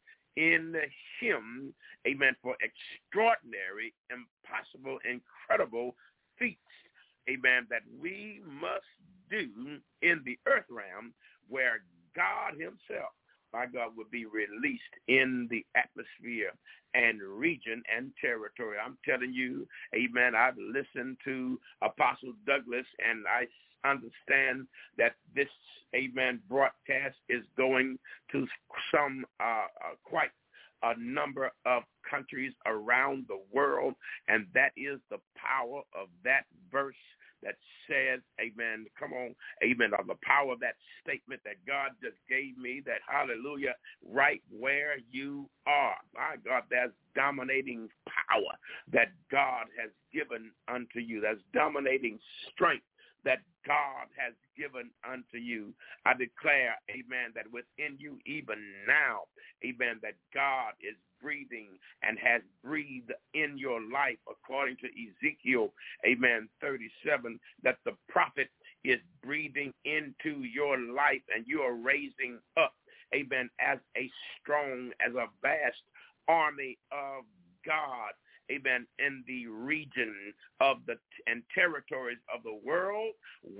in him, amen, for extraordinary, impossible, incredible feats, amen, that we must do in the earth realm where God himself, my God, would be released in the atmosphere and region and territory. I'm telling you, amen, I've listened to Apostle Douglas, and I understand that this, amen, broadcast is going to some uh, uh, quite a number of countries around the world, and that is the power of that verse that says, amen, come on, amen, of the power of that statement that God just gave me, that hallelujah, right where you are. My God, that's dominating power that God has given unto you. That's dominating strength that God has given unto you. I declare, amen, that within you even now, amen, that God is breathing and has breathed in your life according to Ezekiel, amen, thirty-seven, that the prophet is breathing into your life and you are raising up, amen, as a strong, as a vast army of God, amen, in the region of the and territories of the world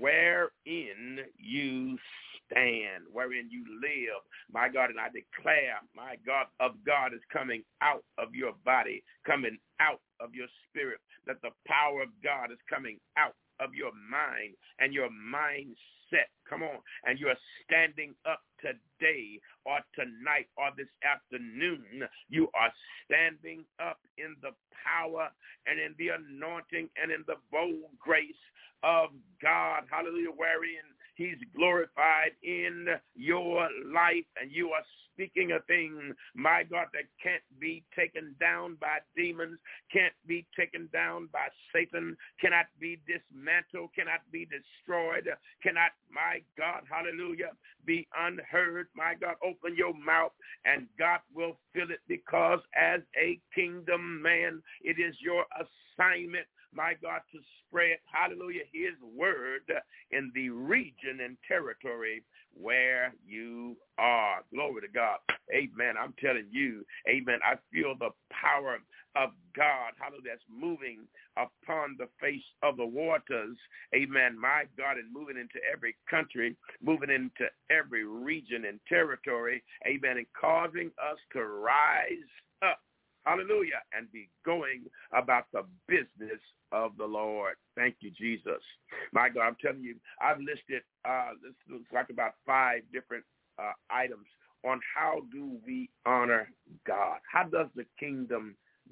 wherein you stand, wherein you live, my God. And I declare, my God, of God is coming out of your body, coming out of your spirit, that the power of God is coming out of your mind and your mindset. Come on. And you are standing up today or tonight or this afternoon. You are standing up in the power and in the anointing and in the bold grace of God. Hallelujah. Wherein he's glorified in your life, and you are speaking a thing, my God, that can't be taken down by demons, can't be taken down by Satan, cannot be dismantled, cannot be destroyed, cannot, my God, hallelujah, be unheard. My God, open your mouth and God will fill it, because as a kingdom man, it is your assignment, my God, to spread, hallelujah, his word in the region and territory where you are. Glory to God. Amen. I'm telling you, amen, I feel the power of God, hallelujah, that's moving upon the face of the waters, amen, my God, and moving into every country, moving into every region and territory, amen, and causing us to rise up, hallelujah, and be going about the business of the Lord. Thank you, Jesus. My God, I'm telling you, I've listed, uh, this looks like about five different uh, items on how do we honor God. How does the kingdom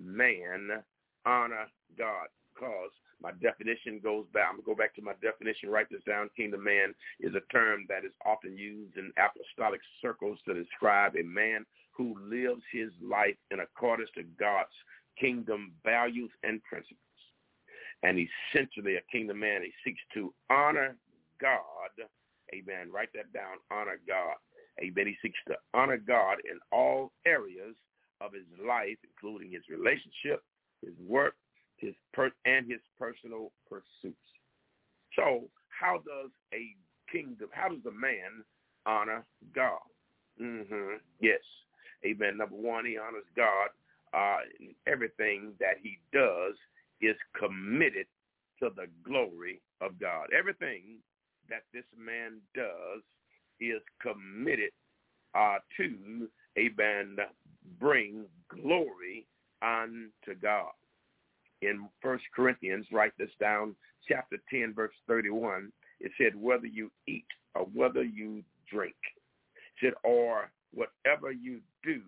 man honor God? Because my definition goes back. I'm going to go back to my definition, write this down. Kingdom man is a term that is often used in apostolic circles to describe a man who lives his life in accordance to God's kingdom values and principles. And essentially, a kingdom man, he seeks to honor God. Amen. Write that down. Honor God. Amen. He seeks to honor God in all areas of his life, including his relationship, his work, his per- and his personal pursuits. So how does a kingdom, how does a man honor God? Mm-hmm. Yes. Amen. Number one, he honors God. Uh, in everything that he does is committed to the glory of God. Everything that this man does is committed uh, to, amen, bring glory unto God. In First Corinthians, write this down, chapter ten, verse thirty-one, it said, whether you eat or whether you drink, it said, or whatever you do,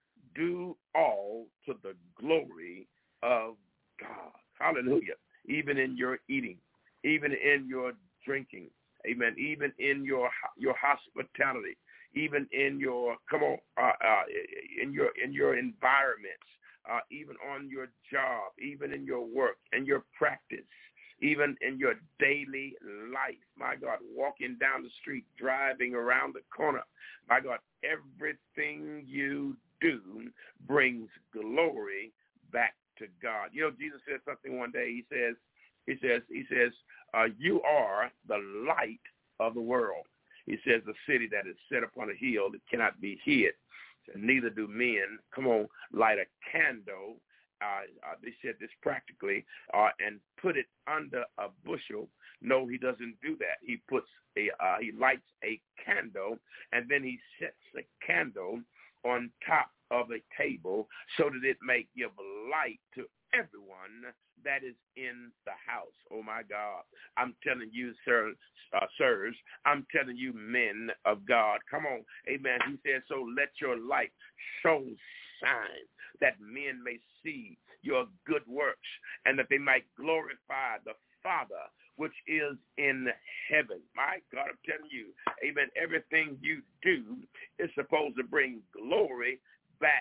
do all to the glory of God. Hallelujah. Even in your eating, even in your drinking, Amen. Even in your your hospitality, even in your come on, uh, uh, in your in your environments, uh, even on your job, even in your work and your practice, even in your daily life. My God, walking down the street, driving around the corner. My God, everything you do brings glory back to God. You know, Jesus said something one day. He says, he says, he says, uh, you are the light of the world. He says, the city that is set upon a hill that cannot be hid. Neither do men, come on, light a candle. Uh, uh, they said this practically, uh, and put it under a bushel. No, he doesn't do that. He puts a, uh, he lights a candle, and then he sets a candle on top of a table so that it may give light to everyone that is in the house. Oh, my God. I'm telling you, sir, uh, sirs, I'm telling you, men of God. Come on. Amen. He says, so let your light so shine that men may see your good works and that they might glorify the Father which is in heaven. My God, I'm telling you, amen, everything you do is supposed to bring glory back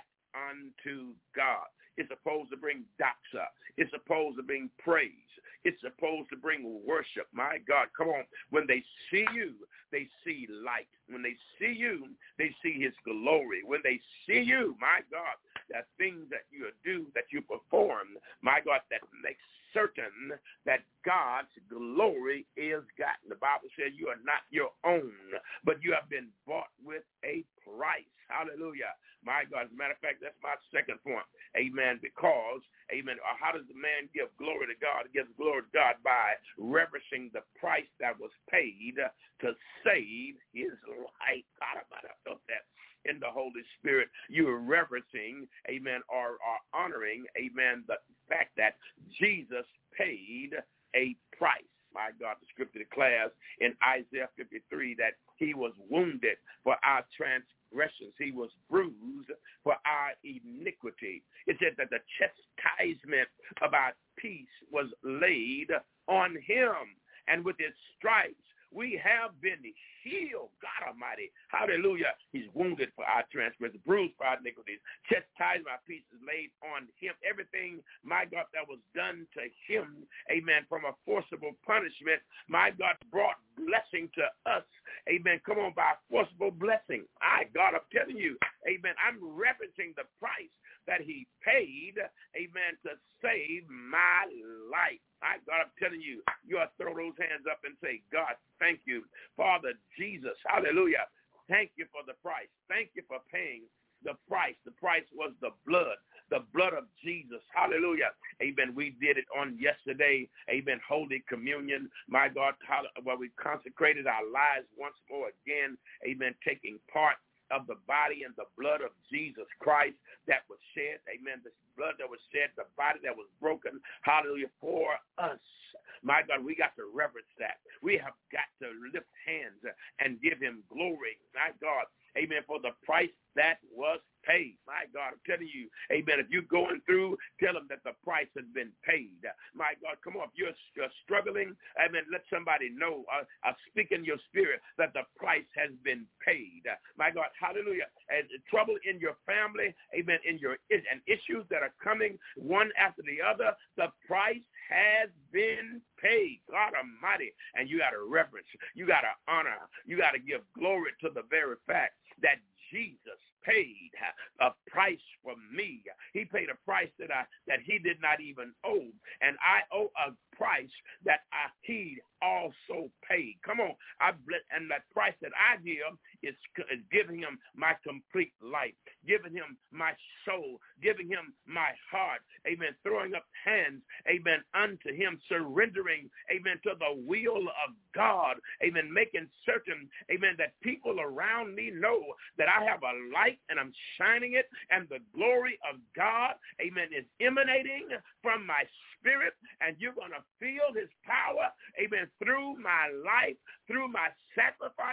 unto God. It's supposed to bring doxa. It's supposed to bring praise. It's supposed to bring worship. My God, come on. When they see you, they see light. When they see you, they see his glory. When they see you, my God, the things that you do, that you perform, my God, that makes certain that God's glory is gotten. The Bible says you are not your own, but you have been bought with a price. Hallelujah. My God, as a matter of fact, that's my second point. Amen. Because, amen, how does the man give glory to God? He gives glory to God by reverencing the price that was paid to save his life. God, I might have felt that in the Holy Spirit. You are reverencing, amen, or, or honoring, amen, the fact that Jesus paid a price. My God, the scripture declares in Isaiah fifty-three that he was wounded for our transgressions. He was bruised for our iniquity. It said that the chastisement of our peace was laid on him, and with his stripes we have been healed. God Almighty. Hallelujah. He's wounded for our transgressions, bruised for our iniquities. Chastisement of our peace is laid on him. Everything, my God, that was done to him, amen, from a forcible punishment, my God, brought blessing to us. Amen. Come on, by forcible blessing. My God, I'm telling you, amen, I'm referencing the price that he paid, amen, to save my life. My God, I'm telling you, you ought to throw those hands up and say, God, thank you, Father Jesus, hallelujah. Thank you for the price. Thank you for paying the price. The price was the blood, the blood of Jesus, hallelujah. Amen. We did it on yesterday, amen, Holy Communion. My God, where we consecrated our lives once more again, amen, taking part of the body and the blood of Jesus Christ that was shed, amen, the blood that was shed, the body that was broken, hallelujah, for us. My God, we got to reverence that. We have got to lift hands and give him glory, my God, amen, for the price that was paid. My God, I'm telling you, amen, if you're going through, tell them that the price has been paid. My God, come on, if you're, you're struggling, amen, let somebody know, uh, uh, speak in your spirit that the price has been paid. My God, hallelujah. And trouble in your family, amen, in your and issues that are coming one after the other, the price has been paid. God Almighty. And you got to reverence, you got to honor, you got to give glory to the very fact that Jesus paid a price for me. He paid a price that I that he did not even owe, and I owe a price that I, he also paid. Come on, I and that price that I give is, is giving him my complete life, giving him my soul, giving him my heart. Amen. Throwing up hands, amen, unto him, surrendering, amen, to the will of God. Amen. Making certain, amen, that people around me know that I have a light and I'm shining it, and the glory of God, amen, is emanating from my spirit, and you're going to feel his power, amen, through my life, through my sacrifice,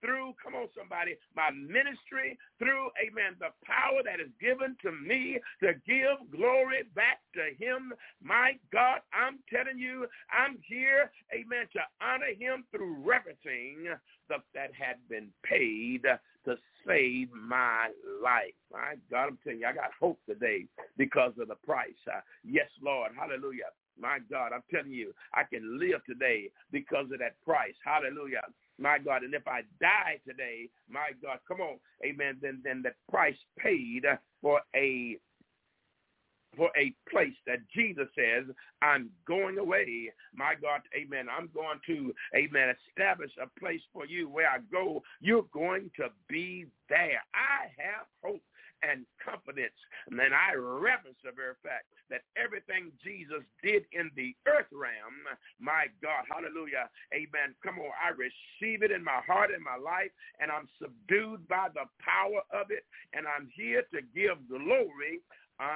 through, come on somebody, my ministry, through, amen, the power that is given to me to give glory back to him. My God, I'm telling you, I'm here, amen, to honor him through referencing the, that had been paid to save my life. My God, I'm telling you, I got hope today because of the price. Uh, yes, Lord, hallelujah. My God, I'm telling you, I can live today because of that price. Hallelujah. My God, and if I die today, my God, come on, amen, then then that price paid for a for a place that Jesus says, I'm going away. My God, amen, I'm going to, amen, establish a place for you. Where I go, you're going to be there. I have hope and confidence, and I reverence the very fact that everything Jesus did in the earth realm, my God, hallelujah, amen, come on, I receive it in my heart and my life, and I'm subdued by the power of it, and I'm here to give glory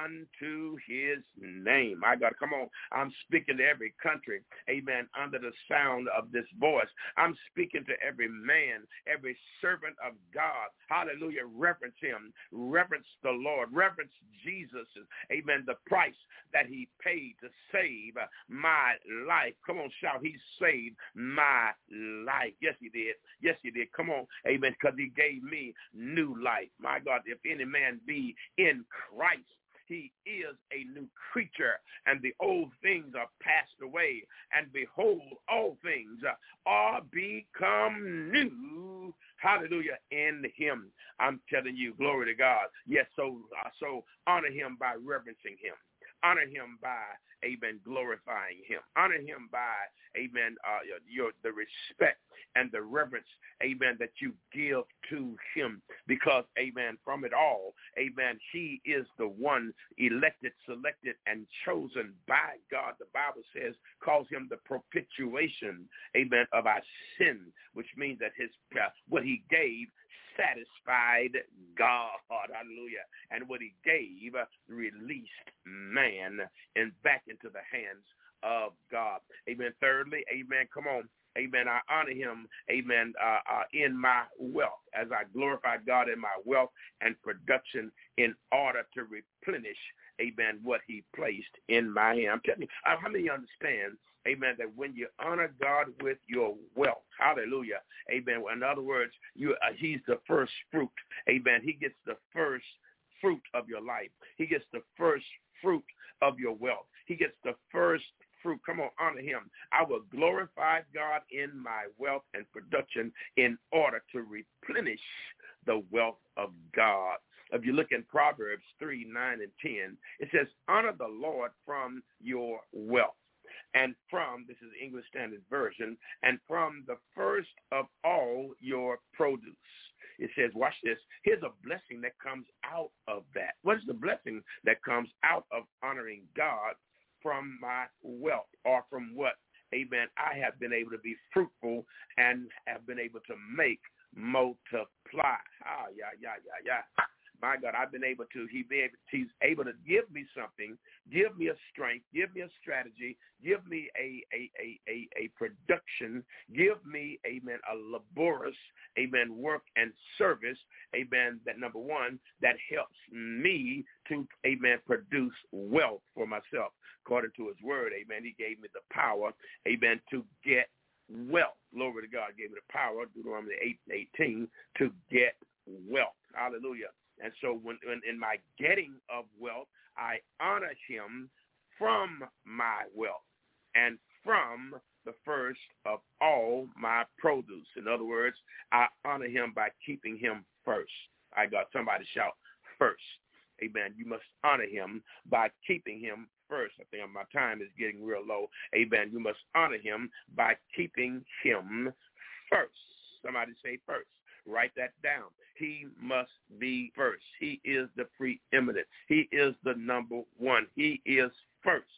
unto his name. My God, come on. I'm speaking to every country, amen, under the sound of this voice. I'm speaking to every man, every servant of God. Hallelujah. Reverence him. Reverence the Lord. Reverence Jesus. Amen. The price that he paid to save my life. Come on, shout. He saved my life. Yes, he did. Yes, he did. Come on. Amen. Because he gave me new life. My God, if any man be in Christ, he is a new creature, and the old things are passed away, and behold, all things are become new. Hallelujah, in him. I'm telling you, glory to God. Yes, so, uh, so honor him by reverencing him. Honor him by, amen, glorifying him. Honor him by, amen, uh, your the respect and the reverence, amen, that you give to him. Because, amen, from it all, amen, he is the one elected, selected, and chosen by God. The Bible says, calls him the propitiation, amen, of our sin, which means that his uh, what he gave satisfied God, hallelujah, and what he gave uh, released man and back into the hands of God. Amen. Thirdly, amen, come on, amen, I honor him, amen, uh, uh, in my wealth, as I glorify God in my wealth and production in order to replenish, amen, what he placed in my hand. I'm telling you, how many understand, amen, that when you honor God with your wealth, hallelujah, amen, in other words, you, uh, he's the first fruit, amen, he gets the first fruit of your life. He gets the first fruit of your wealth. He gets the first fruit. Come on, honor him. I will glorify God in my wealth and production in order to replenish the wealth of God. If you look in Proverbs three, nine, and ten, it says, honor the Lord from your wealth, and from, this is the English Standard Version, and from the first of all your produce. It says, watch this, here's a blessing that comes out of that. What is the blessing that comes out of honoring God from my wealth, or from what, amen, I have been able to be fruitful and have been able to make multiply. Ah, yeah, yeah, yeah, yeah. My God, I've been able to, he be able, he's able to give me something, give me a strength, give me a strategy, give me a, a, a, a, a production, give me, amen, a laborious, amen, work and service, amen, that number one, that helps me to, amen, produce wealth for myself. According to his word, amen, he gave me the power, amen, to get wealth. Glory to God, gave me the power, Deuteronomy eight eighteen, to get wealth. Hallelujah. And so when, when in my getting of wealth, I honor him from my wealth and from the first of all my produce. In other words, I honor him by keeping him first. I got somebody shout first. Amen. You must honor him by keeping him first. I think my time is getting real low. Amen. You must honor him by keeping him first. Somebody say first. Write that down. He must be first. He is the preeminent. He is the number one. He is first.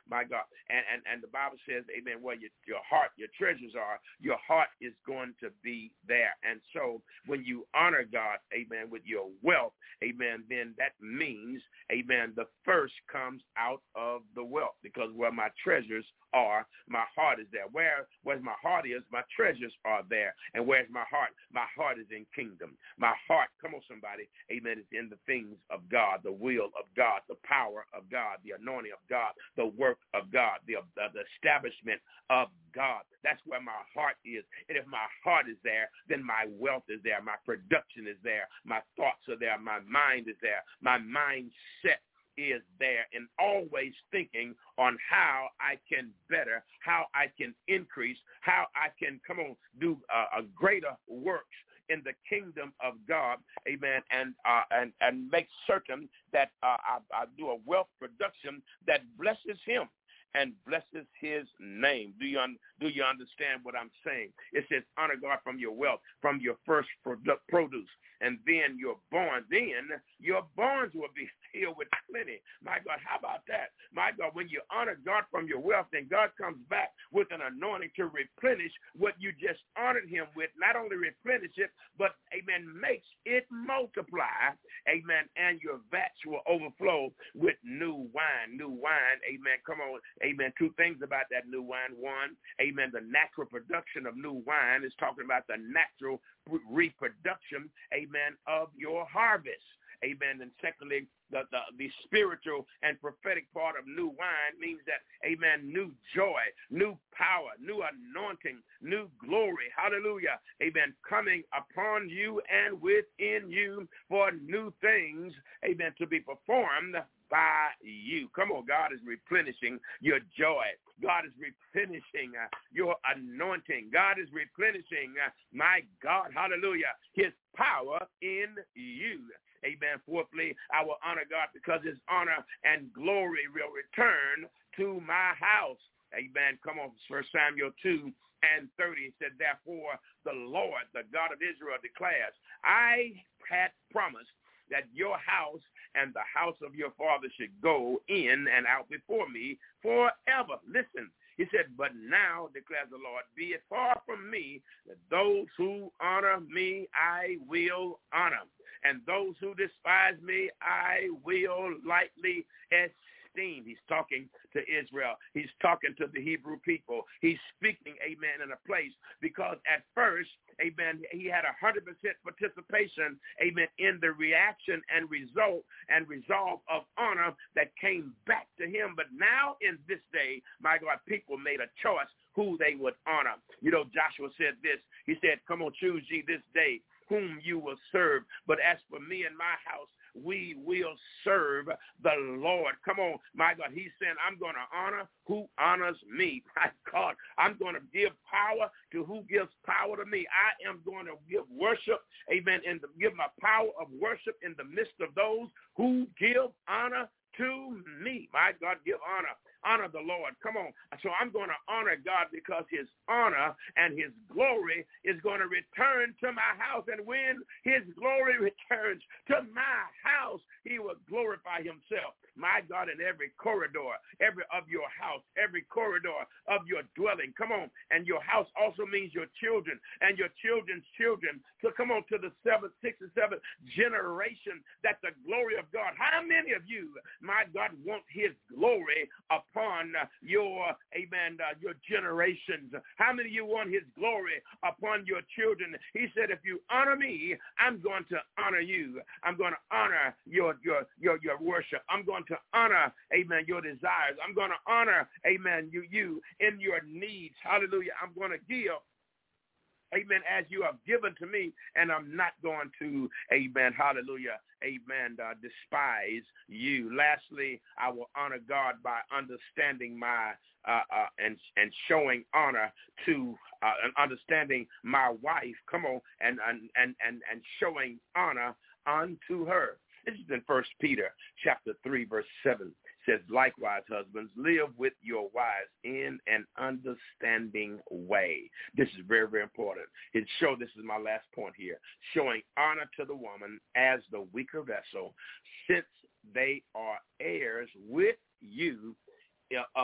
my God. And and, and the Bible says, amen, where your, your heart, your treasures are, your heart is going to be there. And so when you honor God, amen, with your wealth, amen, then that means, amen, the first comes out of the wealth, because where my treasures are, my heart is there. Where where my heart is, my treasures are there. And where's my heart? My heart is in kingdom. My heart, come on somebody, amen, is in the things of God, the will of God, the power of God, the anointing of God, the work of God, the, uh, the establishment of God. That's where my heart is. And if my heart is there, then my wealth is there, my production is there, my thoughts are there, my mind is there, my mindset is there, and always thinking on how I can better, how I can increase, how I can, come on, do uh, a greater works in the kingdom of God, amen, and uh, and and make certain that uh, I, I do a wealth production that blesses him and blesses his name. Do you un- do you understand what I'm saying? It says honor God from your wealth, from your first produ- produce, and then your barns. Then your barns will be filled with plenty. My God, how about that? My God, when you honor God from your wealth, then God comes back with an anointing to replenish what you just honored him with. Not only replenish it, but, amen, makes it multiply, amen, and your vats will overflow with new wine. New wine, amen, come on, amen. Two things about that new wine. One, amen, the natural production of new wine is talking about the natural reproduction, amen, of your harvest. Amen. And secondly, the, the, the spiritual and prophetic part of new wine means that, amen, new joy, new power, new anointing, new glory, hallelujah, amen, coming upon you and within you for new things, amen, to be performed by you. Come on, God is replenishing your joy. God is replenishing uh, your anointing. God is replenishing, uh, my God, hallelujah, his power in you. Amen. Fourthly, I will honor God because his honor and glory will return to my house. Amen. Come on, First Samuel two and thirty. It said, therefore, the Lord, the God of Israel, declares, I had promised that your house and the house of your father should go in and out before me forever. Listen, he said, but now, declares the Lord, be it far from me that those who honor me, I will honor. And those who despise me, I will lightly esteem. He's talking to Israel. He's talking to the Hebrew people. He's speaking, amen, in a place because at first, amen, he had one hundred percent participation, amen, in the reaction and result and resolve of honor that came back to him. But now in this day, my God, people made a choice who they would honor. You know, Joshua said this. He said, come on, choose ye this day whom you will serve. But as for me and my house, we will serve the Lord. Come on, my God. He's saying, I'm going to honor who honors me. My God, I'm going to give power to who gives power to me. I am going to give worship, amen, and give my power of worship in the midst of those who give honor to me. My God, give honor. Honor the Lord. Come on. So I'm going to honor God because his honor and his glory is going to return to my house. And when his glory returns to my house, he will glorify himself. My God, in every corridor, every of your house, every corridor of your dwelling. Come on. And your house also means your children and your children's children. So come on to the seventh, sixth, and seventh generation that the glory of God. How many of you, my God, want his glory upon uh, your, amen, uh, your generations? How many of you want his glory upon your children? He said, if you honor me, I'm going to honor you. I'm going to honor your, your, your, your worship. I'm going to honor, amen, your desires. I'm going to honor, amen, you, you in your needs. Hallelujah. I'm going to give, amen, as you have given to me, and I'm not going to, amen, hallelujah, amen, uh, despise you. Lastly, I will honor God by understanding my, uh, uh, and and showing honor to, uh, and understanding my wife, come on, and, and, and, and, and showing honor unto her. This is in First Peter chapter three, verse seven. It says, likewise, husbands, live with your wives in an understanding way. This is very, very important. It show, this is my last point here, showing honor to the woman as the weaker vessel, since they are heirs with you of the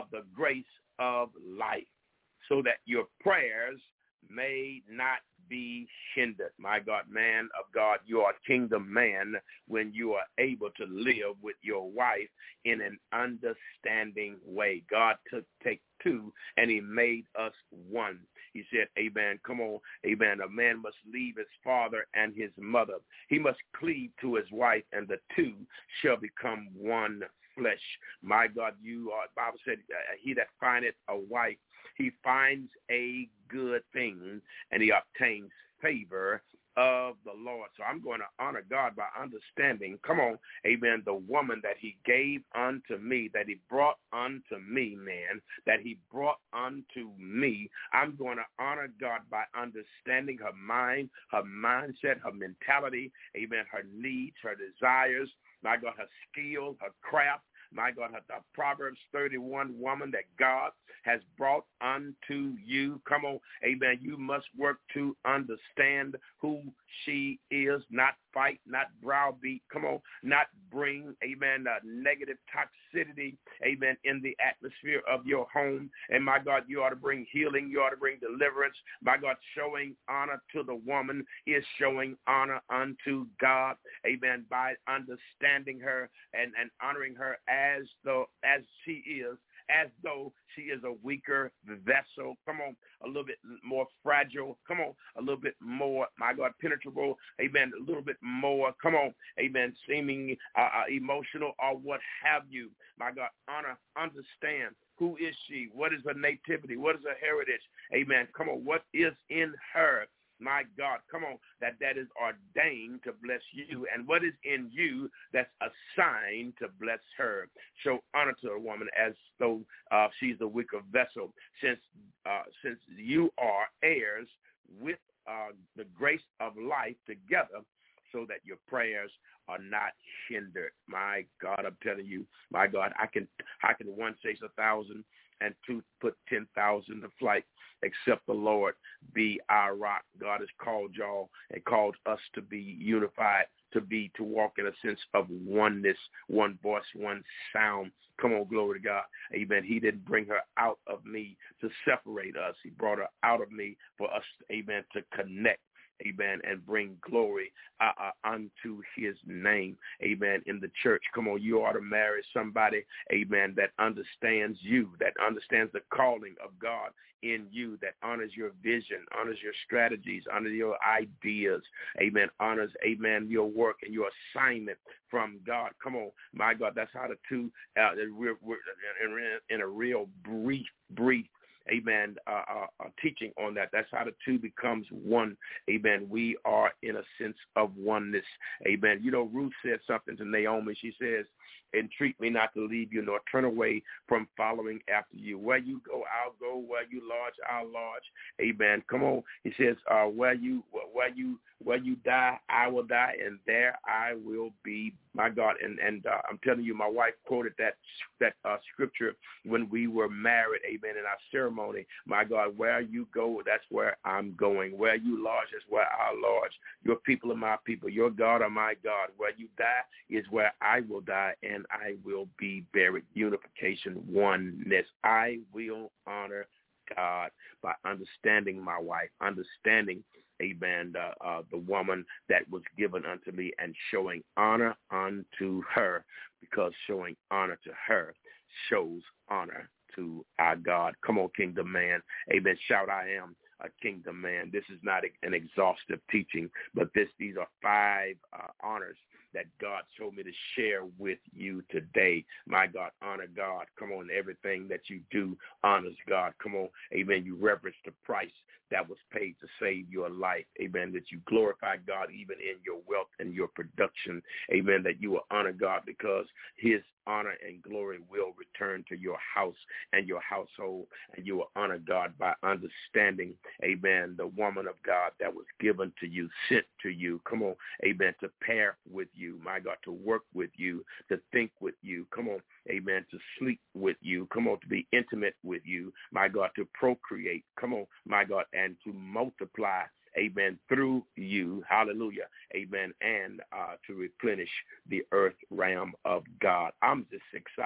grace of life, so that your prayers may not be hindered. My God, man of God, you are a kingdom man when you are able to live with your wife in an understanding way. God took take two and he made us one. He said, amen, come on, amen, a man must leave his father and his mother. He must cleave to his wife, and the two shall become one flesh. My God, you are, the Bible said, uh, he that findeth a wife, he finds a good thing, and he obtains favor of the Lord. So I'm going to honor God by understanding, come on, amen, the woman that he gave unto me, that he brought unto me, man, that he brought unto me. I'm going to honor God by understanding her mind, her mindset, her mentality, amen, her needs, her desires, my God, her skill, her craft. My God, the Proverbs thirty-one woman that God has brought unto you. Come on, amen. You must work to understand who she is, not fight, not browbeat. Come on, not bring, amen, uh, negative toxicity, amen, in the atmosphere of your home. And my God, you ought to bring healing. You ought to bring deliverance. My God, showing honor to the woman is showing honor unto God, amen, by understanding her and, and honoring her as though as she is, as though she is a weaker vessel. Come on, a little bit more fragile. Come on, a little bit more, my God, penetrable. Amen, a little bit more. Come on, amen, seeming uh, uh, emotional or what have you. My God, honor, understand. Who is she? What is her nativity? What is her heritage? Amen. Come on, what is in her? My God, come on, that that is ordained to bless you. And what is in you that's assigned to bless her? Show honor to a woman as though uh, she's a weaker vessel, since uh, since you are heirs with uh, the grace of life together, so that your prayers are not hindered. My God, I'm telling you, my God, I can, I can one chase a thousand and two put ten thousand to flight, except the Lord be our rock. God has called y'all and called us to be unified, to be, to walk in a sense of oneness, one voice, one sound. Come on, glory to God. Amen. He didn't bring her out of me to separate us. He brought her out of me for us, amen, to connect. Amen, and bring glory uh, uh, unto his name, amen, in the church. Come on, you ought to marry somebody, amen, that understands you, that understands the calling of God in you, that honors your vision, honors your strategies, honors your ideas, amen, honors, amen, your work and your assignment from God. Come on, my God, that's how the two, uh, we're, we're in, in a real brief, brief, amen, uh, uh, uh, teaching on that. That's how the two becomes one, amen. We are in a sense of oneness, amen. You know, Ruth said something to Naomi. She says, entreat me not to leave you, nor turn away from following after you. Where you go, I'll go. Where you lodge, I'll lodge, amen. Come on. He says, uh, where you, where you, where you die, I will die, and there I will be, my God. And and uh, I'm telling you, my wife quoted that that uh, scripture when we were married, amen, in our ceremony. My God, where you go, that's where I'm going. Where you lodge, that's where I lodge. Your people are my people. Your God are my God. Where you die is where I will die, and I will be buried. Unification, oneness. I will honor God by understanding my wife, understanding, amen, uh, uh, the woman that was given unto me, and showing honor unto her, because showing honor to her shows honor to our God. Come on, kingdom man. Amen. Shout, I am a kingdom man. This is not an exhaustive teaching, but this these are five uh, honors that God told me to share with you today. My God, honor God. Come on, everything that you do honors God. Come on, amen. You reverence the price that was paid to save your life. Amen. That you glorify God even in your wealth and your production. Amen. That you will honor God because his honor and glory will return to your house and your household, and you will honor God by understanding, amen, the woman of God that was given to you, sent to you, come on, amen, to pair with you, my God, to work with you, to think with you, come on, amen, to sleep with you, come on, to be intimate with you, my God, to procreate, come on, my God, and to multiply, amen, through you, hallelujah, amen, and uh, to replenish the earth realm of God. I'm just excited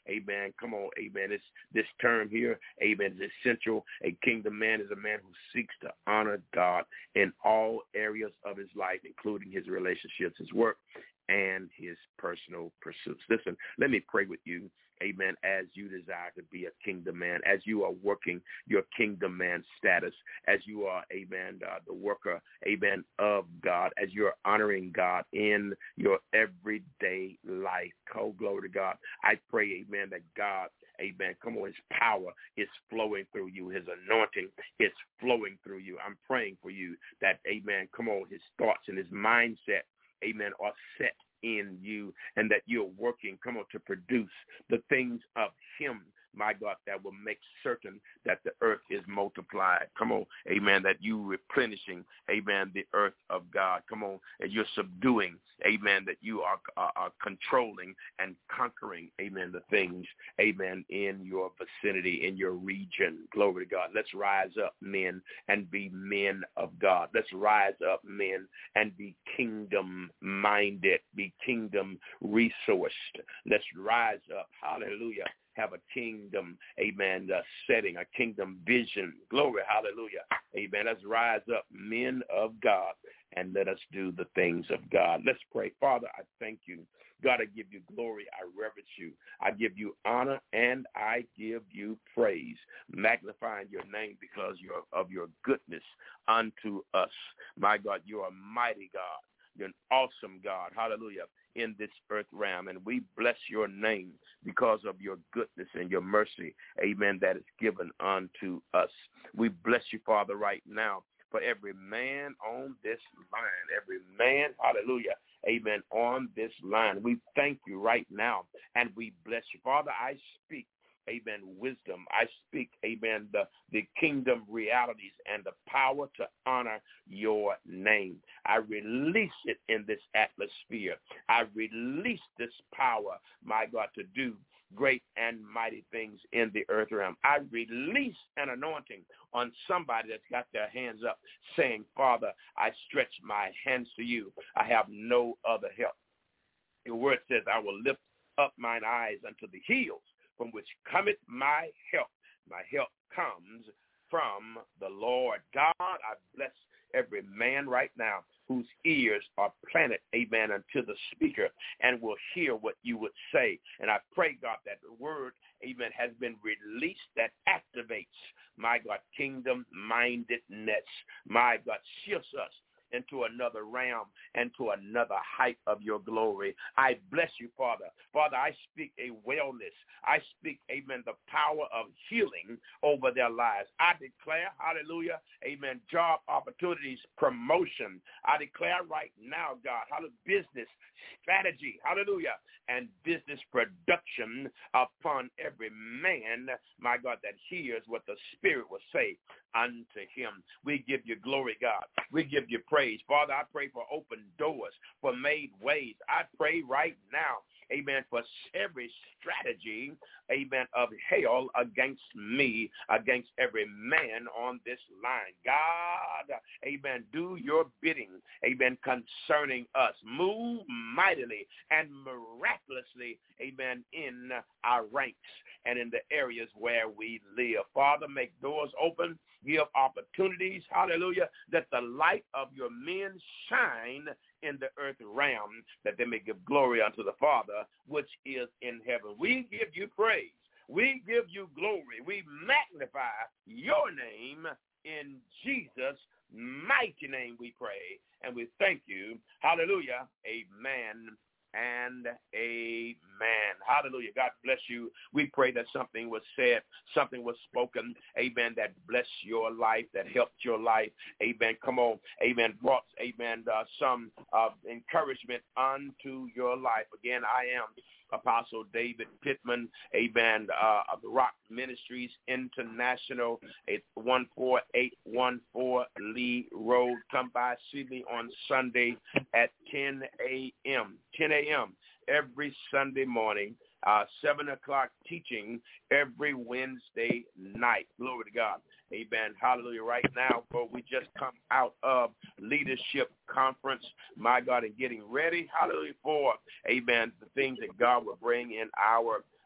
amen, come on, amen, it's this term here, amen, is essential. A kingdom man is a man who seeks to honor God in all areas of his life, including his relationships, his work, and his personal pursuits. Listen, let me pray with you, amen, as you desire to be a kingdom man, as you are working your kingdom man status, as you are, amen, uh, the worker, amen, of God, as you're honoring God in your everyday life. Oh, glory to God. I pray, amen, that God, amen, come on, his power is flowing through you. His anointing is flowing through you. I'm praying for you that, amen, come on, his thoughts and his mindset, amen, are set in you, and that you're working, come on, to produce the things of him, my God, that will make certain that the earth is multiplied. Come on, amen, that you replenishing, amen, the earth of God. Come on, and you're subduing, amen, that you are, are, are controlling and conquering, amen, the things, amen, in your vicinity, in your region. Glory to God. Let's rise up, men, and be men of God. Let's rise up, men, and be kingdom-minded, be kingdom-resourced. Let's rise up, hallelujah, have a kingdom, amen, uh, setting, a kingdom vision. Glory, hallelujah, amen. Let's rise up, men of God, and let us do the things of God. Let's pray. Father, I thank you. God, I give you glory. I reverence you. I give you honor, and I give you praise, magnifying your name because you're, of your goodness unto us. My God, you're a mighty God. You're an awesome God. Hallelujah. In this earth realm, and we bless your name because of your goodness and your mercy, amen, that is given unto us. We bless you, Father, right now for every man on this line, every man, hallelujah, amen, on this line. We thank you right now, and we bless you. Father, I speak, amen, wisdom. I speak, amen, the, the kingdom realities and the power to honor your name. I release it in this atmosphere. I release this power, my God, to do great and mighty things in the earth realm. I release an anointing on somebody that's got their hands up saying, Father, I stretch my hands to you. I have no other help. Your word says, I will lift up mine eyes unto the hills, from which cometh my help. My help comes from the Lord. God, I bless every man right now whose ears are planted, amen, unto the speaker and will hear what you would say. And I pray, God, that the word, amen, has been released that activates, my God, kingdom-mindedness. My God, shifts us into another realm and to another height of your glory. I bless you, Father. Father, I speak a wellness. I speak, amen, the power of healing over their lives. I declare, hallelujah, amen, job opportunities, promotion. I declare right now, God, hallelujah, business strategy, hallelujah, and business production upon every man, my God, that hears what the Spirit will say unto him. We give you glory, God. We give you praise. Father, I pray for open doors, for made ways. I pray right now, amen, for every strategy, amen, of hell against me, against every man on this line. God, amen, do your bidding, amen, concerning us. Move mightily and miraculously, amen, in our ranks and in the areas where we live. Father, make doors open, give opportunities, hallelujah, that the light of your men shine in the earth realm, that they may give glory unto the Father, which is in heaven. We give you praise. We give you glory. We magnify your name. In Jesus' mighty name we pray, and we thank you. Hallelujah. Amen and amen. Hallelujah. God bless you. We pray that something was said, something was spoken, amen, that blessed your life, that helped your life, amen. Come on, amen, brought, amen, uh, some uh, encouragement unto your life. Again, I am Apostle David Pittman, amen, uh, of the Rock Ministries International. It's one four eight one four Lee Road. Come by, see me on Sunday at ten a.m. ten a.m. every Sunday morning. Uh, seven o'clock teaching every Wednesday night. Glory to God. Amen. Hallelujah. Right now, for we just come out of leadership conference, my God, and getting ready, hallelujah, for, amen, the things that God will bring in our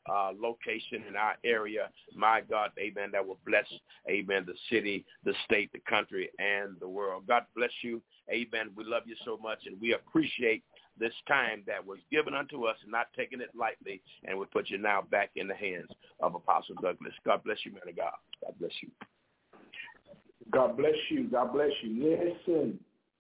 uh, location in our area, my God, amen, that will bless, amen, the city, the state, the country, and the world. God bless you, amen. We love you so much, and we appreciate this time that was given unto us and not taking it lightly, and we put you now back in the hands of Apostle Douglas. God bless you, man of God. God bless you. God bless you. God bless you. Listen,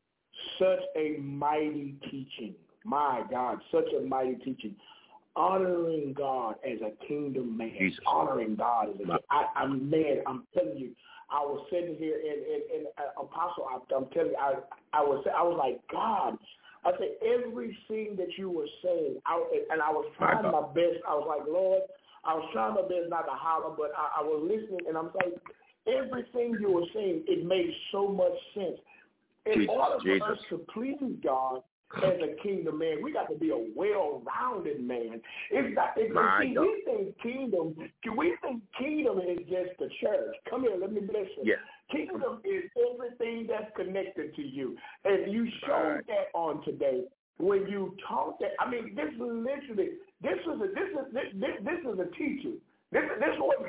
such a mighty teaching. My God, such a mighty teaching. Honoring God as a kingdom man. Jesus. Honoring God as a I, I'm man, I'm telling you, I was sitting here and, and, and uh, Apostle, I, I'm telling you, I, I was I was like, God, I said, everything that you were saying, I, and I was trying my best. I was like, Lord, I was trying my best not to holler, but I, I was listening, and I'm like, everything you were saying, it made so much sense. In Jesus, order for Jesus. us to please God as a kingdom man, we got to be a well-rounded man. It's not. It's, see, we think kingdom. We think kingdom is just the church. Come here, let me bless you. Yeah. Kingdom is everything that's connected to you, and you showed right. that on today when you taught that. I mean, this is literally this is a this is this this, this is a teaching. This this wasn't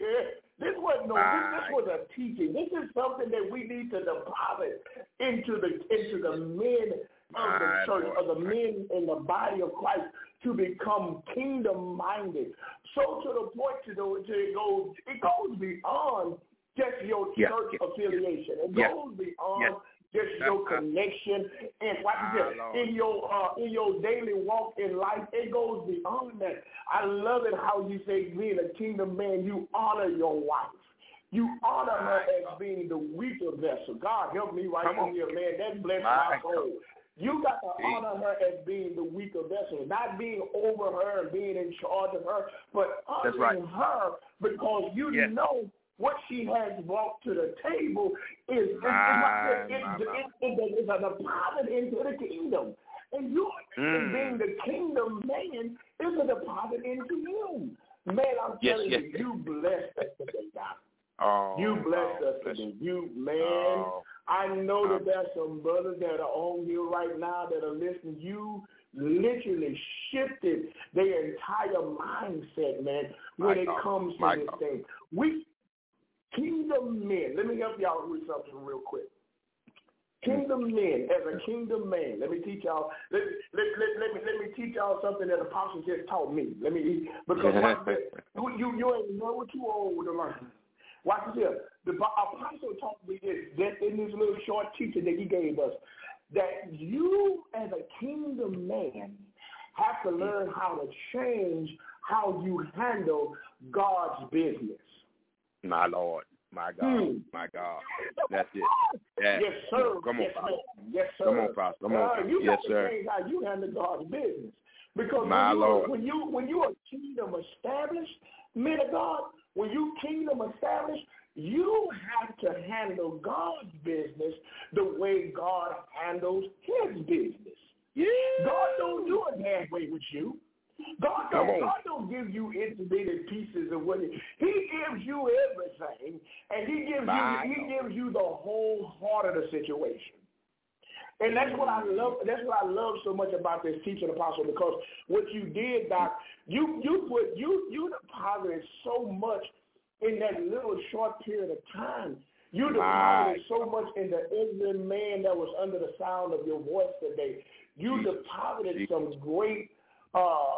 this wasn't no this, this was a teaching. This is something that we need to deposit into the into the men of the church, of the men in the body of Christ, to become kingdom minded. So to the point to the to it goes it goes beyond just your yeah, church yeah, affiliation. It yeah, goes beyond yeah. just your connection and what is it in your uh, in your daily walk in life. It goes beyond that. I love it how you say, being a kingdom man, you honor your wife. You honor her as being the weaker vessel. God help me right in here, man. That blessed my soul. You got to honor her as being the weaker vessel, not being over her and being in charge of her, but honoring right. her because you yes. know what she has brought to the table is, is, my, is, my, is, my. is, is, is a deposit into the kingdom. And you mm. being the kingdom man is a deposit into you. Man, I'm yes, telling yes, you, yes. you blessed us today, God. Oh, you blessed oh, us today. You, man, oh, I know that um, there's some brothers that are on here right now that are listening. You literally shifted their entire mindset, man, when it God, comes to this God. thing. We Kingdom men, let me help y'all with something real quick. Kingdom men, as a kingdom man, let me teach y'all. Let, let, let, let me let me teach y'all something that Apostle just taught me. Let me because you, you you ain't never too old to learn. Watch this here. The Apostle taught me this just in this little short teaching that he gave us, that you as a kingdom man have to learn how to change how you handle God's business. My Lord, my God, hmm. my God. That's it. Yeah. Yes, sir. Come on, yes, Pastor. Yes, sir. Come on, Pastor. Come on. Uh, you yes, got to sir. change how you handle God's business. Because my when, you, Lord. when you when you are kingdom established, men of God, when you kingdom established, you have to handle God's business the way God handles his business. Yeah. God don't do it halfway with you. God don't, God don't give you intermediate pieces of what he, he gives you everything, and he gives My you he God. gives you the whole heart of the situation. And that's what I love. That's what I love so much about this teaching, Apostle, because what you did, Doc, you you put you you deposited so much in that little short period of time. You deposited so much into every man that was under the sound of your voice today. You deposited some great. Uh,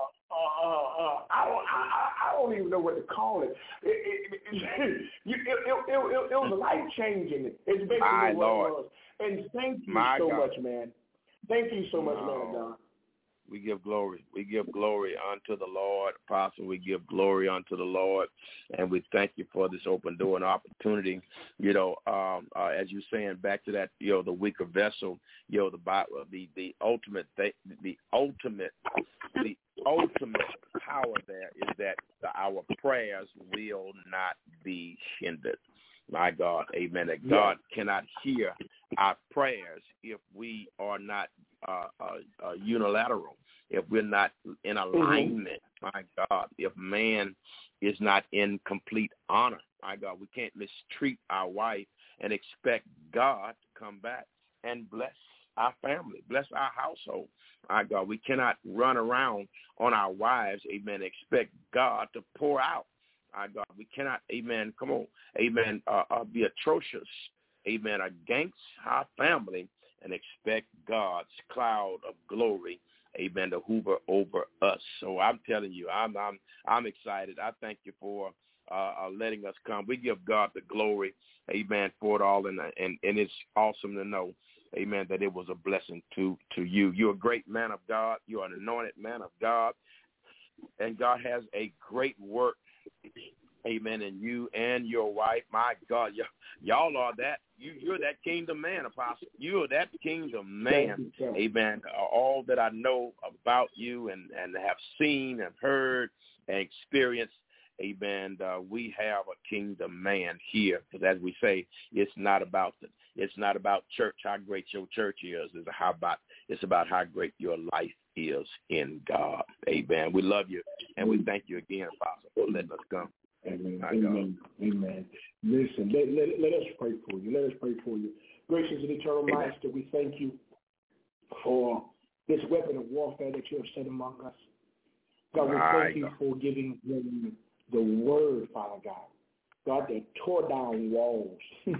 uh, uh, I don't, I, I don't even know what to call it. It, it, it, it, it, it, it, it was life changing. It's basically My what Lord. it was. And thank you My so God. much, man. Thank you so much, oh. man of God. We give glory. We give glory unto the Lord. Apostle, we give glory unto the Lord. And we thank you for this open door and opportunity. You know, um, uh, as you're saying, back to that, you know, the weaker vessel, you know, the the the ultimate, the, the ultimate, the ultimate power there is that our prayers will not be hindered. My God, amen. That God yeah. cannot hear our prayers if we are not uh, uh, uh, unilateral, if we're not in alignment. Mm-hmm. My God, if man is not in complete honor. My God, we can't mistreat our wife and expect God to come back and bless our family, bless our household. My God, we cannot run around on our wives, amen, expect God to pour out. My God, we cannot, amen, come on, amen, uh, uh, be atrocious, amen, against our family and expect God's cloud of glory, amen, to hover over us. So I'm telling you, I'm I'm I'm excited. I thank you for uh, uh, letting us come. We give God the glory, amen, for it all, and and and it's awesome to know, amen, that it was a blessing to to you. You're a great man of God. You're an anointed man of God, and God has a great work, amen, in you and your wife. My God, y- y'all are that. You, you're that kingdom man, Apostle. You're that kingdom man, amen. Uh, all that I know about you and, and have seen and heard and experienced, amen, uh, we have a kingdom man here. Because as we say, it's not about the, it's not about church, how great your church is. It's, how about, it's about how great your life is in God. Amen. We love you, and we thank you again, Apostle, for letting us come. Amen. Amen. Amen. Listen, let, let, let us pray for you. Let us pray for you. Gracious and eternal Amen. Master, we thank you for this weapon of warfare that you have set among us. God, we My thank you God. for giving them the word, Father God. God, that tore down walls.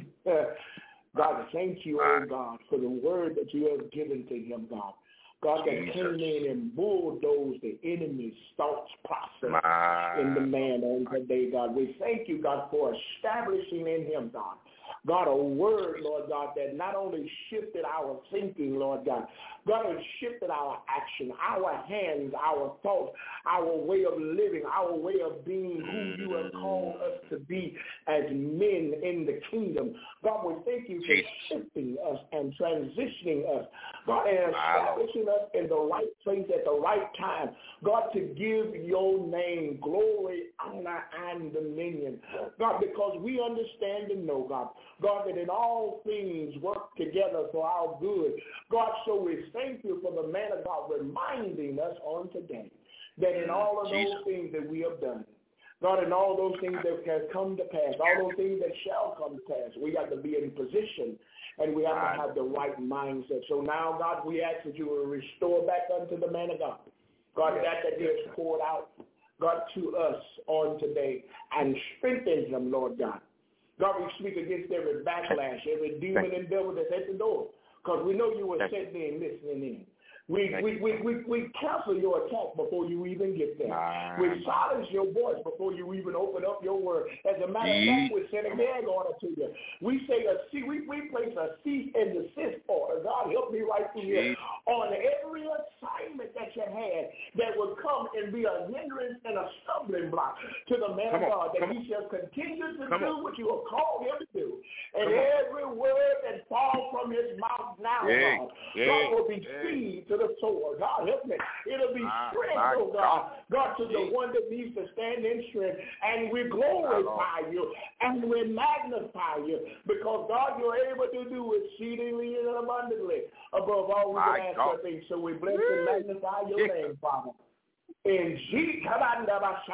God, thank you, oh God, for the word that you have given to him, God. God, that Jesus. came in and bulldozed the enemy's thoughts process My in the man on today, God. We thank you, God, for establishing in him, God. God, a word, Lord God, that not only shifted our thinking, Lord God, God has shifted our action, our hands, our thoughts, our way of living, our way of being who you have called us to be as men in the kingdom. God, we thank you for shifting us and transitioning us, God, and establishing us in the right place at the right time. God, to give your name glory, honor, and dominion. God, because we understand and know, God, God, that in all things work together for our good. God, so we thank you for the man of God reminding us on today that in all of those things that we have done, God, in all those things that have come to pass, all those things that shall come to pass, we got to be in position and we have to have the right mindset. So now, God, we ask that you will restore back unto the man of God, God, that that he has poured out, God, to us on today and strengthen him, Lord God. God, we speak against every backlash, every demon and devil that's at the door, because we know you were sitting there and listening in. We we, we, we we cancel your attack before you even get there. Nah. We silence your voice before you even open up your word. As a matter of fact, we send a gag order to you. We say a cease, we, we place a cease and desist order. God, help me right through here on every assignment that you had that would come and be a hindrance and a stumbling block to the man come of God, on, that he on. shall continue to come do on. what you have called him to do. And come every on. word that falls from his mouth now, yeah. God, yeah. God will be yeah. seed to the sword. God, help me. It'll be my, strength, my oh God. God, to yeah. the one that needs to stand in strength. And we glorify you and we magnify you because, God, you're able to do exceedingly and abundantly above all we can ask for things. So we bless Woo. and magnify your yeah. name, Father. In Jesus' God,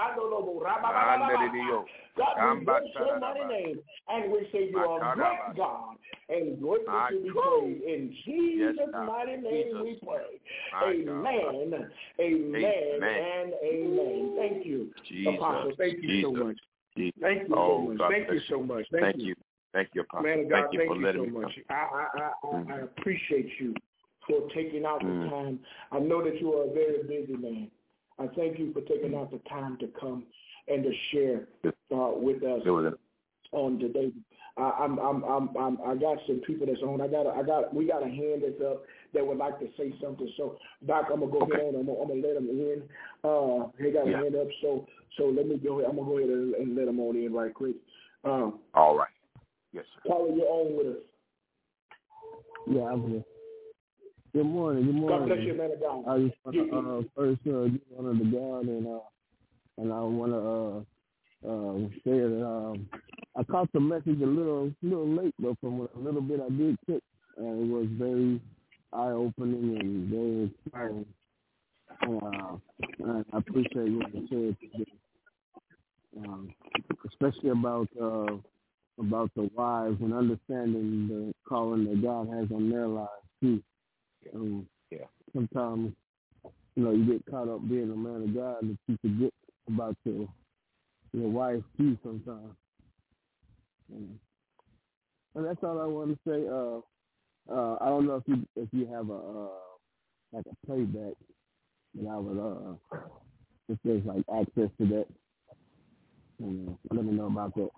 we bless your mighty name, and we say you are a great God, and greatly to be praised. In Jesus' mighty name we pray. Amen, amen, and amen. Thank you, Apostle. Thank you so much. Thank you so much. Thank you so much. Thank you. Thank you, Apostle. Man of God, thank you so much. I, I, I, I appreciate you for taking out the time. I know that you are a very busy man. I thank you for taking out the time to come and to share uh, with us on today. I, I'm, I'm, I'm, I'm, I got some people that's on. I got, a, I got, we got a hand that's up that would like to say something. So, Doc, I'm gonna go okay. ahead. I'm gonna, I'm gonna let them in. Uh, he got yeah. a hand up. So, so let me go ahead. I'm gonna go ahead and, and let them on in right quick. Um, All right. Yes, sir. Paula, you're on with us. Yeah, I'm here. Good morning. Good morning. God bless you, man of God. I just want to uh, first uh, give honor to God, and uh, and I want to uh, uh, say that um, I caught the message a little little late, but from a little bit I did catch, and it was very eye opening and very inspiring. Uh, and I appreciate what you said today, um, especially about uh, about the wives and understanding the calling that God has on their lives too. Um, yeah. Sometimes, you know, you get caught up being a man of God that you forget about your your wife too sometimes. And, and that's all I want to say. Uh, uh, I don't know if you if you have a uh, like a playback, but I would uh, if there's like access to that, and, uh, let me know about that.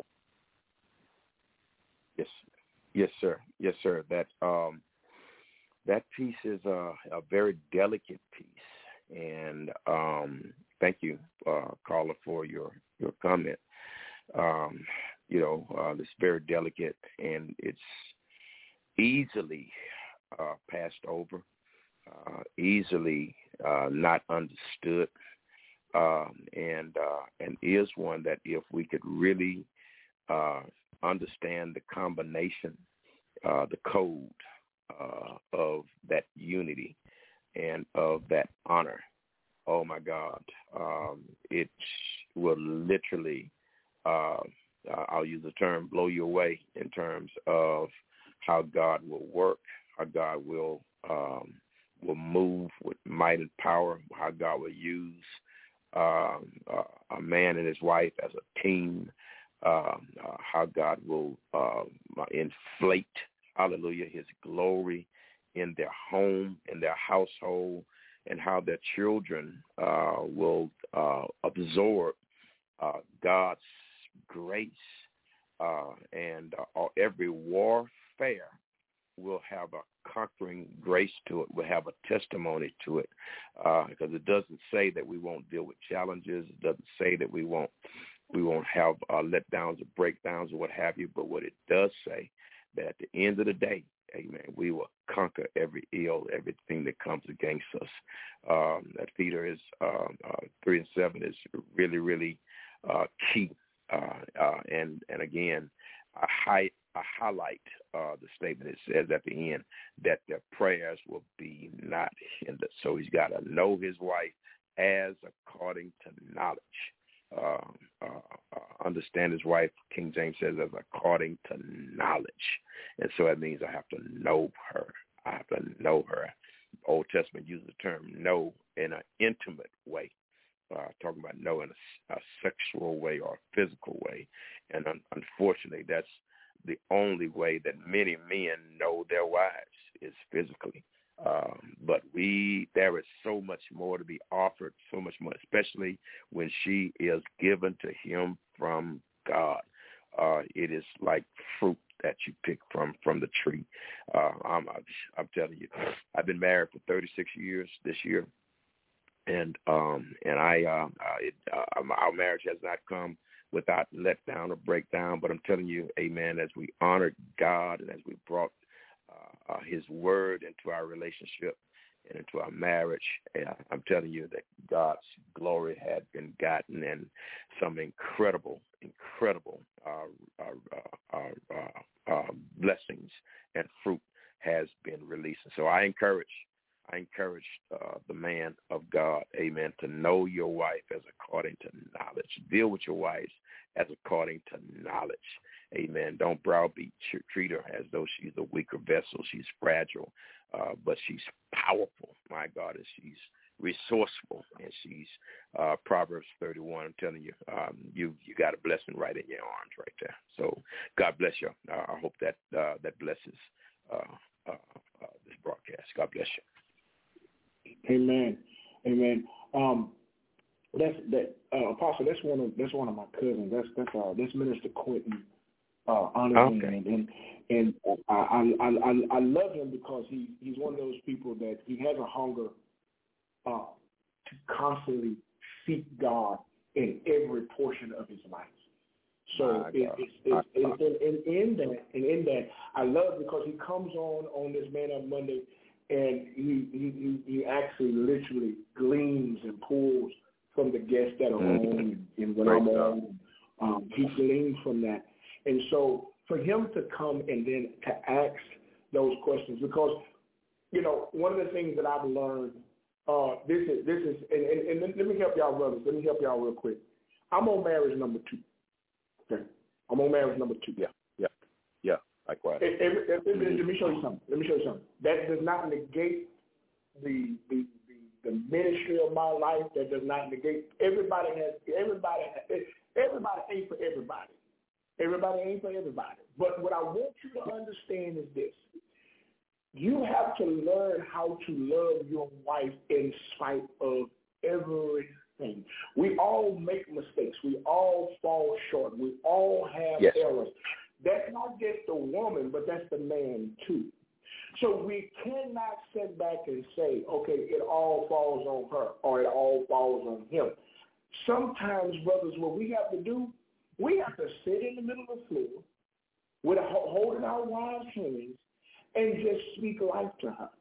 Yes, yes, sir. Yes, sir. That um, that piece is a, a very delicate piece, and um, thank you, uh, caller, for your your comment. Um, you know, uh, it's very delicate, and it's easily uh, passed over, uh, easily uh, not understood, um, and uh, and is one that if we could really uh, understand the combination, uh, the code uh, of that unity and of that honor, oh my God, um, it will literally, uh, I'll use the term, blow you away in terms of how God will work, how God will um, will move with might and power, how God will use um, uh, a man and his wife as a team, um, uh, how God will uh, inflate, hallelujah, his glory in their home, in their household, and how their children uh, will uh, absorb uh, God's grace, uh, and uh, every warfare will have a conquering grace to it, will have a testimony to it, uh, because it doesn't say that we won't deal with challenges. It doesn't say that we won't we won't have uh, letdowns or breakdowns or what have you, but what it does say that at the end of the day, amen, we will conquer every ill, everything that comes against us. Um, that Peter is um, uh, three and seven is really, really uh, key. Uh, uh, and and again, I, high, I highlight uh, the statement. It says at the end that their prayers will be not hindered. So he's got to know his wife as according to knowledge. Um, uh, uh, understand his wife, King James says, as according to knowledge. And so that means I have to know her. I have to know her. Old Testament uses the term know in an intimate way. Uh, talking about know in a, a sexual way or a physical way. And un- unfortunately, that's the only way that many men know their wives is physically. Um, but we, there is so much more to be offered, so much more, especially when she is given to him from God. Uh, it is like fruit that you pick from, from the tree. Uh, I'm, I'm telling you, I've been married for thirty-six years this year. And um, and I, uh, uh, it, uh, our marriage has not come without letdown or breakdown. But I'm telling you, amen, as we honored God and as we brought uh, uh, his word into our relationship and into our marriage, uh, I'm telling you that God's glory had been gotten and some incredible, incredible uh, uh, uh, uh, uh, blessings and fruit has been released. And so I encourage I encourage uh, the man of God, amen, to know your wife as according to knowledge. Deal with your wife as according to knowledge, amen. Don't browbeat, treat her as though she's a weaker vessel. She's fragile, uh, but she's powerful, my God, and she's resourceful, and she's uh, Proverbs thirty-one. I'm telling you, um, you you got a blessing right in your arms right there. So God bless you. Uh, I hope that uh, that blesses uh, uh, uh, this broadcast. God bless you. Amen, amen. Um, that's that uh, Apostle. That's one of that's one of my cousins. That's that's uh, that's Minister Quentin uh, honors okay. and and, and I, I I I love him because he he's one of those people that he has a hunger uh, to constantly seek God in every portion of his life. So it, it's, it's, it's, in, in, in that and in that I love because he comes on on this Man Up Monday. And he, he, he actually literally gleans and pulls from the guests that are mm-hmm. on and, and when Great I'm job. on. Um, he gleans from that. And so for him to come and then to ask those questions, because, you know, one of the things that I've learned, uh, this is, this is and, and, and let me help y'all, brothers. Let me help y'all real quick. I'm on marriage number two. Okay. I'm on marriage number two. Yeah, yeah, yeah. Likewise. It, it, it, it, let me show you something. Let me show you something. That does not negate the the, the, the ministry of my life. That does not negate. Everybody has. Everybody. Has, everybody ain't for everybody. Everybody ain't for everybody. But what I want you to understand is this. You have to learn how to love your wife in spite of everything. We all make mistakes. We all fall short. We all have yes. errors. That's not just the woman, but that's the man too. So we cannot sit back and say, okay, it all falls on her or it all falls on him. Sometimes, brothers, what we have to do, we have to sit in the middle of the floor with a, holding our wives' hands and just speak life to her.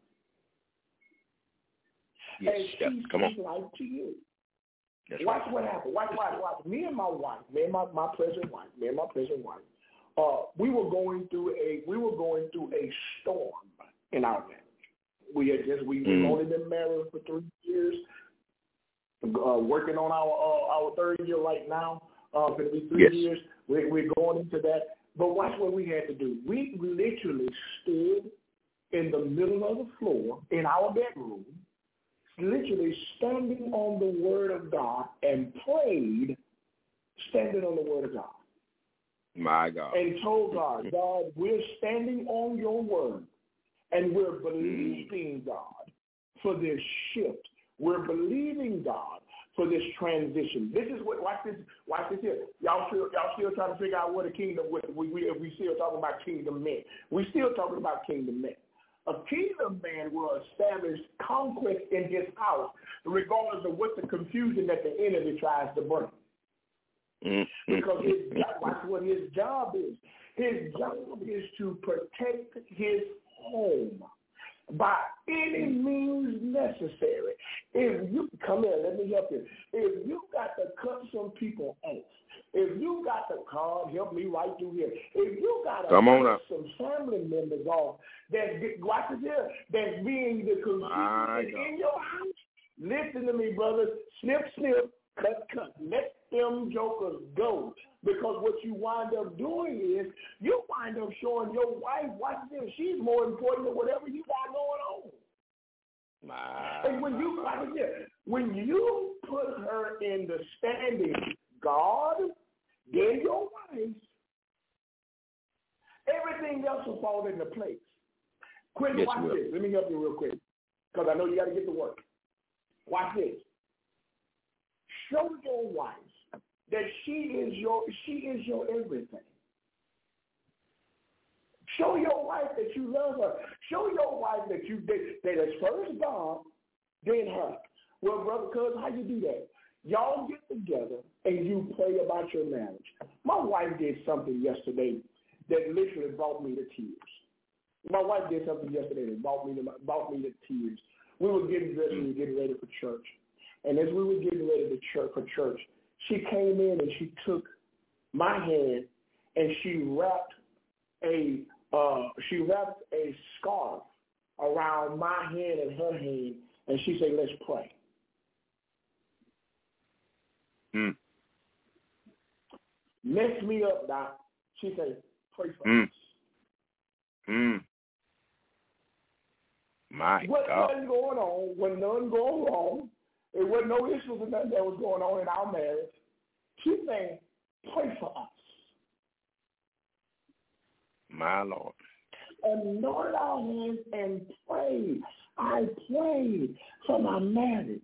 Yes, and yeah. she Come speaks on. life to you. That's watch right. what happened. Watch, watch, watch. Me and my wife, me and my, my present wife, me and my present wife, uh, we were going through a we were going through a storm in our marriage. We had just we mm. had only been married for three years, uh, working on our uh, our third year right now. Uh, for the three yes. years, we're, we're going into that. But watch what we had to do. We literally stood in the middle of the floor in our bedroom, literally standing on the Word of God and prayed, standing on the Word of God. My God. And told God, God, we're standing on your Word, and we're believing God for this shift. We're believing God for this transition. This is what, watch this, watch this here. Y'all still, y'all still trying to figure out what a kingdom, we, we, we still talking about kingdom men. We still talking about kingdom men. A kingdom man will establish conquest in his house, regardless of what the confusion that the enemy tries to bring. Mm-hmm. Because his job, watch what his job is. His job is to protect his home by any means necessary. If you come here, let me help you. If you got to cut some people off, if you got to call, help me right through here. If you got to come on cut up. some family members off, that's watch this here, that's being the confusion in your house. Listen to me, brothers. Snip, snip, cut, cut. Let them jokers go. Because what you wind up doing is you wind up showing your wife, watch this, she's more important than whatever you got going on. My, and when you watch this, when you put her in the standing, God, then your wife, everything else will fall into place. Quick, yes, watch this. Let me help you real quick, because I know you got to get to work. Watch this. Show your wife that she is your she is your everything. Show your wife that you love her. Show your wife that you that, that is first God, then her. Well, brother, cuz, how you do that? Y'all get together and you pray about your marriage. My wife did something yesterday that literally brought me to tears. My wife did something yesterday that brought me to brought me to tears. We were getting dressed and we were getting ready for church. And as we were getting ready to church for church, she came in and she took my hand and she wrapped a uh, she wrapped a scarf around my hand and her hand, and she said, "Let's pray." Mm. Messed me up, Doc. She said, "Pray for mm. us." Mm. My what God. Wasn't going on, when none going wrong. There wasn't no issues or nothing that was going on in our marriage. She said, "Pray for us." My Lord. Anoint our hands and pray. I prayed for my marriage.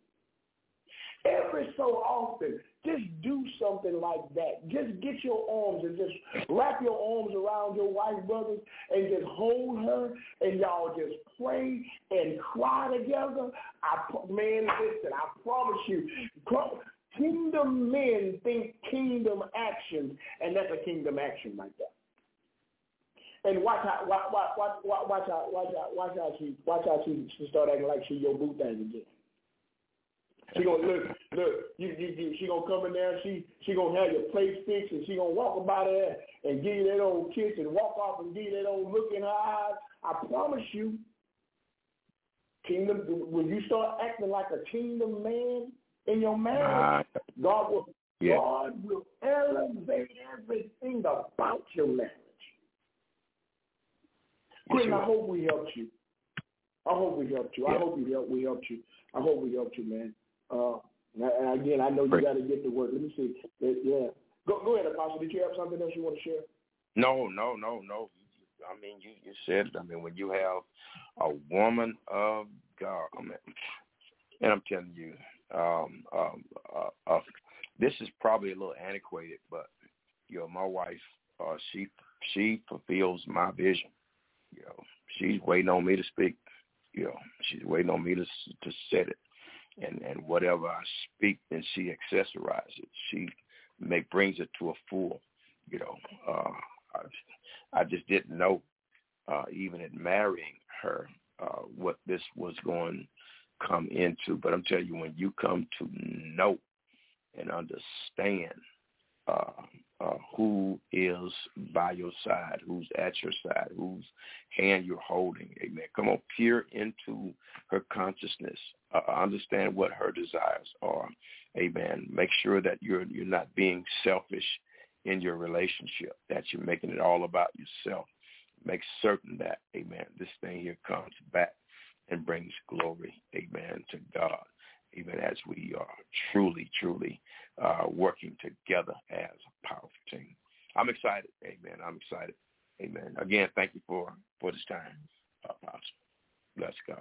Every so often, just do something like that. Just get your arms and just wrap your arms around your wife, brothers, and just hold her, and y'all just pray and cry together. I, man, listen, I promise you, kingdom men think kingdom actions, and that's a kingdom action right there. And watch how, watch, watch, watch, watch how, watch how, watch how she, watch how she, she start acting like she your boo thing again. She gonna look, look. You, you, you, she gonna come in there. She, she gonna have your plate fixed, and she gonna walk about there and give you that old kiss and walk off and give you that old look in her eyes. I promise you, kingdom. When you start acting like a kingdom man in your marriage, uh, God will, yeah. God will elevate everything about your marriage. Quentin, I hope we helped you. I hope we helped you. Yeah. I hope we helped. We helped you. I hope we helped you, man. Uh, and again, I know you got to get to work. Let me see. Yeah. Go, go ahead, Apostle. Did you have something else you want to share? No, no, no, no. I mean, you, you said it. I mean, when you have a woman of God, I mean, and I'm telling you, um, um, uh, uh, this is probably a little antiquated, but you know, my wife, uh, she she fulfills my vision. You know, she's waiting on me to speak. You know, she's waiting on me to to set it, and and whatever I speak, then she accessorizes it. She make brings it to a full. You know, uh, I, I just didn't know, uh, even in marrying her, uh, what this was going to come into. But I'm telling you, when you come to know and understand uh, uh, who is by your side, who's at your side, whose hand you're holding, amen. Come on, peer into her consciousness. Uh, understand what her desires are, amen. Make sure that you're you're not being selfish in your relationship, that you're making it all about yourself. Make certain that, amen, this thing here comes back and brings glory, amen, to God, even as we are truly, truly uh, working together as a powerful team. I'm excited, amen. I'm excited, amen. Again, thank you for, for this time, Apostle. Bless God.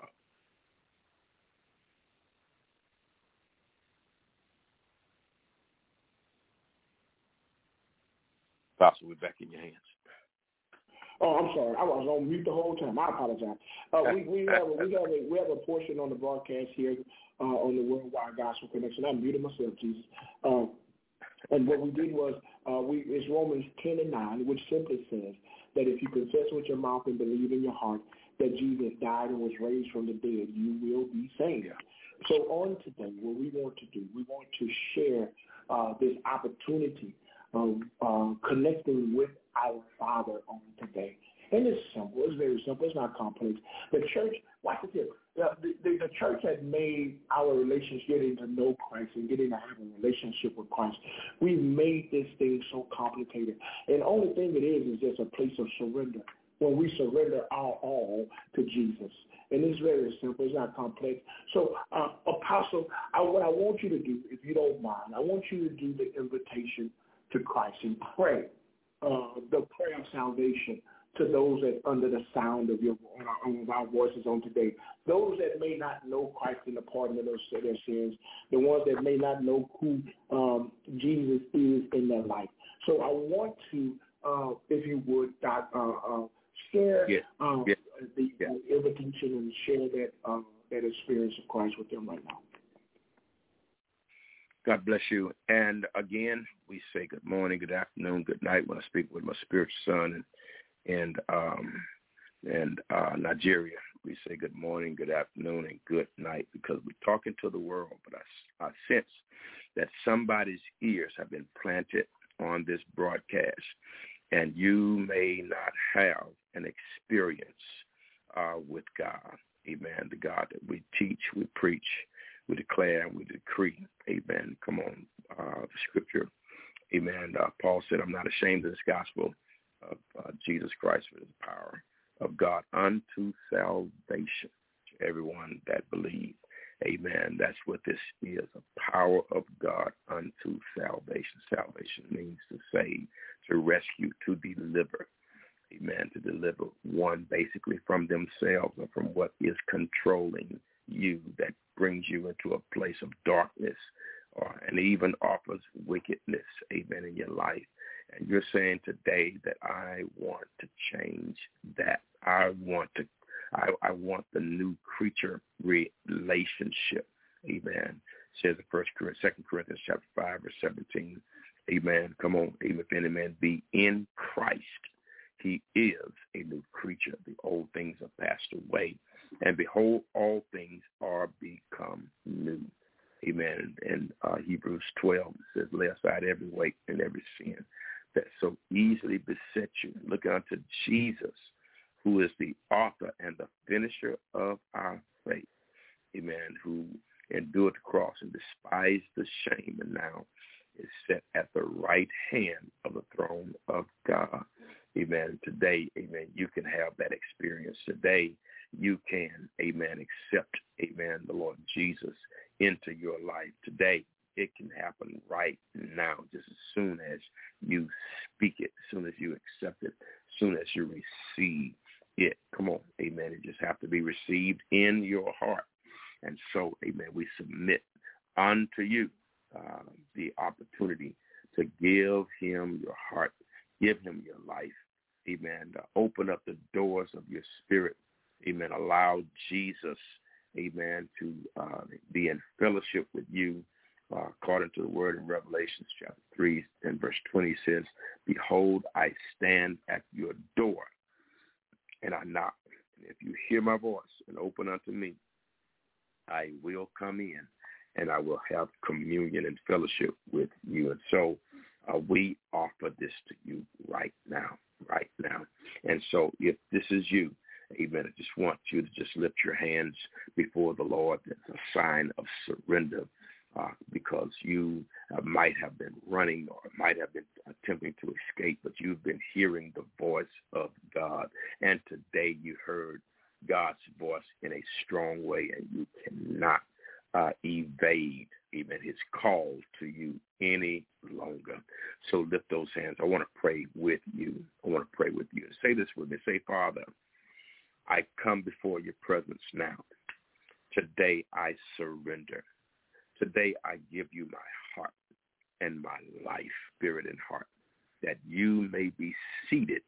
Apostle, we're back in your hands. Oh, I'm sorry. I was on mute the whole time. I apologize. Uh, we, we have a, we have a we have a portion on the broadcast here uh, on the Worldwide Gospel Connection. I muted myself, Jesus. Uh, and what we did was uh, we it's Romans ten and nine, which simply says that if you confess with your mouth and believe in your heart that Jesus died and was raised from the dead, you will be saved. So on today, what we want to do, we want to share uh, this opportunity of uh, connecting with our Father on today. And it's simple. It's very simple. It's not complex. The church, watch this here. The, the, the church has made our relationship, getting to know Christ and getting to have a relationship with Christ. We've made this thing so complicated. And the only thing it is is just a place of surrender, when we surrender our all to Jesus. And it's very simple. It's not complex. So, uh, Apostle, I, what I want you to do, if you don't mind, I want you to do the invitation to Christ and pray uh, the prayer of salvation to those that under the sound of your of our voices on today. Those that may not know Christ in the pardon of their sins, the ones that may not know who um, Jesus is in their life. So I want to, uh, if you would, Doc, uh, uh, share yes. Uh, yes. the yes. uh, invitation and share that uh, that experience of Christ with them right now. God bless you. And again, we say good morning, good afternoon, good night when I speak with my spiritual son and and um, and uh, Nigeria. We say good morning, good afternoon, and good night because we're talking to the world. But I, I sense that somebody's ears have been planted on this broadcast, and you may not have an experience uh, with God. Amen. The God that we teach, we preach, we declare, and we decree. Amen. Come on. Uh, the scripture. Amen. Uh, Paul said, I'm not ashamed of this gospel of uh, Jesus Christ, for the power of God unto salvation to everyone that believes. Amen. That's what this is, a power of God unto salvation. Salvation means to save, to rescue, to deliver. Amen. To deliver one basically from themselves or from what is controlling you, that brings you into a place of darkness or and even offers wickedness, amen, in your life. And you're saying today that I want to change that. I want to, I, I want the new creature relationship, amen. It says in First Corinthians, Second Corinthians chapter five, verse seventeen, amen. Come on, amen. If any man be in Christ, he is a new creature. The old things are passed away, and behold, all things are become new. Amen. In uh, Hebrews twelve, it says, lay aside every weight and every sin that so easily beset you. Look unto Jesus, who is the author and the finisher of our faith. Amen. Who endured the cross and despised the shame, and now is set at the right hand of the throne of God. amen, today, amen, you can have that experience. Today, you can, amen, accept, amen, the Lord Jesus into your life. Today, it can happen right now, just as soon as you speak it, as soon as you accept it, as soon as you receive it. Come on, amen. It just have to be received in your heart. And so, amen, we submit unto you uh, the opportunity to give him your heart, give him your life, amen, to open up the doors of your spirit, amen, allow Jesus, amen, to uh, be in fellowship with you. Uh, according to the word in Revelation chapter three and verse twenty says, behold, I stand at your door and I knock. And if you hear my voice and open unto me, I will come in and I will have communion and fellowship with you. And so uh, we offer this to you right now, right now. And so if this is you, amen, I just want you to just lift your hands before the Lord. It's a sign of surrender. Uh, because you uh, might have been running or might have been attempting to escape, but you've been hearing the voice of God. And today you heard God's voice in a strong way, and you cannot uh, evade even his call to you any longer. So lift those hands. I want to pray with you. I want to pray with you. Say this with me. Say, Father, I come before your presence now. Today I surrender. Today I give you my heart and my life, spirit and heart, that you may be seated